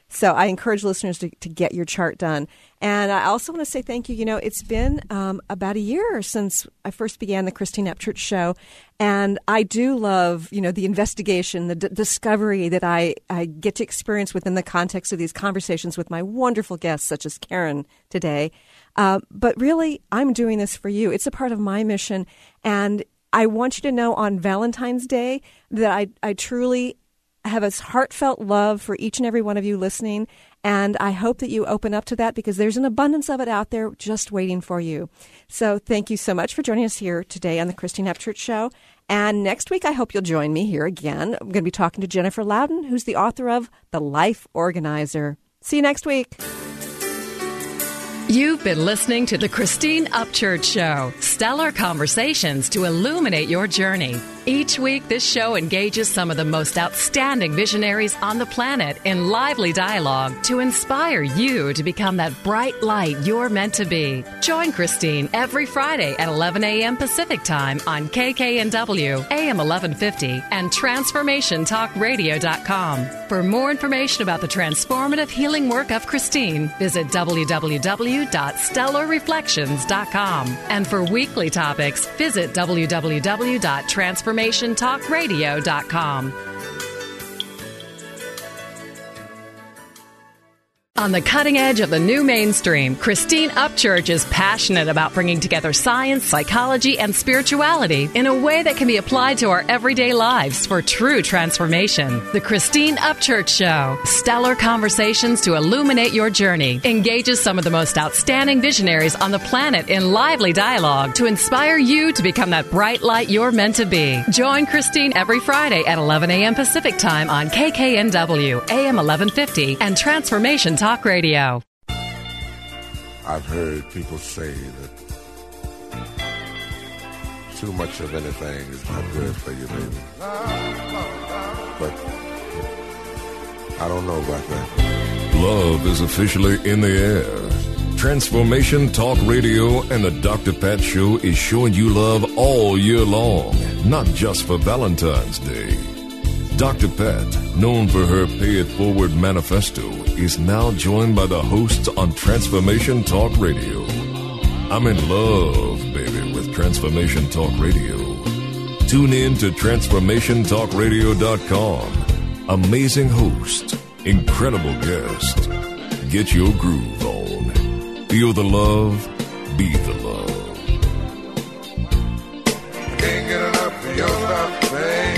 So I encourage listeners to, to get your chart done. And I also want to say thank you. You know, it's been um, about a year since I first began the Christine Upchurch Show. And I do love, you know, the investigation, the d- discovery that I, I get to experience within the context of these conversations with my wonderful guests, such as Karen today. Uh, but really, I'm doing this for you. It's a part of my mission. And I want you to know on Valentine's Day that I, I truly have a heartfelt love for each and every one of you listening. And I hope that you open up to that because there's an abundance of it out there just waiting for you. So thank you so much for joining us here today on the Christine Upchurch Show. And next week, I hope you'll join me here again. I'm going to be talking to Jennifer Loudon, who's the author of The Life Organizer. See you next week. You've been listening to the Christine Upchurch Show, stellar conversations to illuminate your journey. Each week, this show engages some of the most outstanding visionaries on the planet in lively dialogue to inspire you to become that bright light you're meant to be. Join Christine every Friday at eleven a.m. Pacific Time on K K N W, A M eleven fifty, and transformation talk radio dot com. For more information about the transformative healing work of Christine, visit w w w dot stellar reflections dot com. And for weekly topics, visit w w w dot transformation talk radio dot com. On the cutting edge of the new mainstream, Christine Upchurch is passionate about bringing together science, psychology, and spirituality in a way that can be applied to our everyday lives for true transformation. The Christine Upchurch Show, stellar conversations to illuminate your journey, engages some of the most outstanding visionaries on the planet in lively dialogue to inspire you to become that bright light you're meant to be. Join Christine every Friday at eleven a.m. Pacific Time on K K N W, A M eleven fifty, and Transformation Talk Radio. I've heard people say that too much of anything is not good for you, baby. But I don't know about that. Love is officially in the air. Transformation Talk Radio and the Doctor Pat Show is showing you love all year long, not just for Valentine's Day. Doctor Pat, known for her Pay It Forward manifesto, is now joined by the hosts on Transformation Talk Radio. I'm in love, baby, with Transformation Talk Radio. Tune in to transformation talk radio dot com. Amazing host, incredible guest. Get your groove on. Feel the love, be the love. I can't get enough of your love, babe.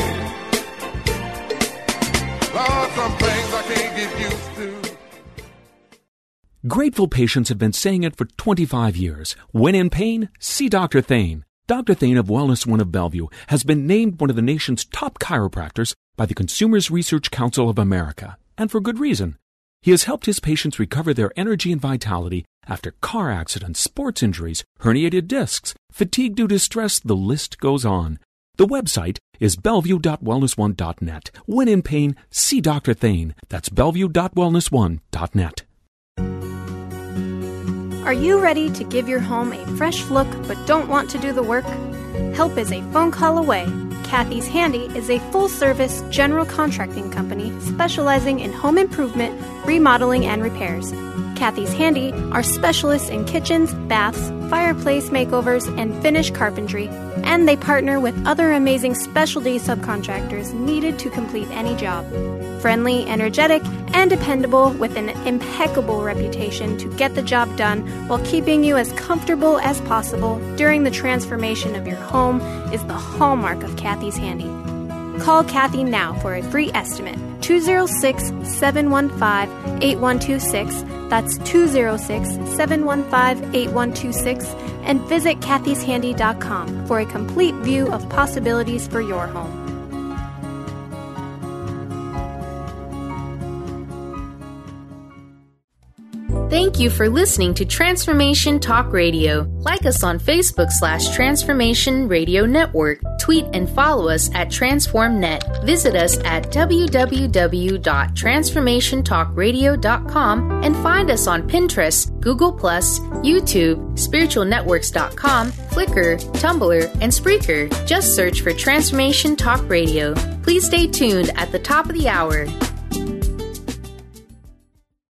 Lord, some things I can't get used to. Grateful patients have been saying it for twenty-five years. When in pain, see Doctor Thane. Doctor Thane of Wellness One of Bellevue has been named one of the nation's top chiropractors by the Consumers Research Council of America, and for good reason. He has helped his patients recover their energy and vitality after car accidents, sports injuries, herniated discs, fatigue due to stress, the list goes on. The website is bellevue dot wellness one dot net. When in pain, see Doctor Thane. That's bellevue dot wellness one dot net. Are you ready to give your home a fresh look but don't want to do the work? Help is a phone call away. Kathy's Handy is a full-service general contracting company specializing in home improvement, remodeling, and repairs. Kathy's Handy are specialists in kitchens, baths, fireplace makeovers, and finish carpentry, and they partner with other amazing specialty subcontractors needed to complete any job. Friendly, energetic, and dependable with an impeccable reputation to get the job done while keeping you as comfortable as possible during the transformation of your home is the hallmark of Kathy's Handy. Call Kathy now for a free estimate. two oh six, seven one five, eight one two six. That's two oh six, seven one five, eight one two six. And visit kathys handy dot com for a complete view of possibilities for your home. Thank you for listening to Transformation Talk Radio. Like us on Facebook slash Transformation Radio Network. Tweet and follow us at TransformNet. Visit us at w w w dot transformation talk radio dot com and find us on Pinterest, Google plus, YouTube, spiritual networks dot com, Flickr, Tumblr, and Spreaker. Just search for Transformation Talk Radio. Please stay tuned at the top of the hour.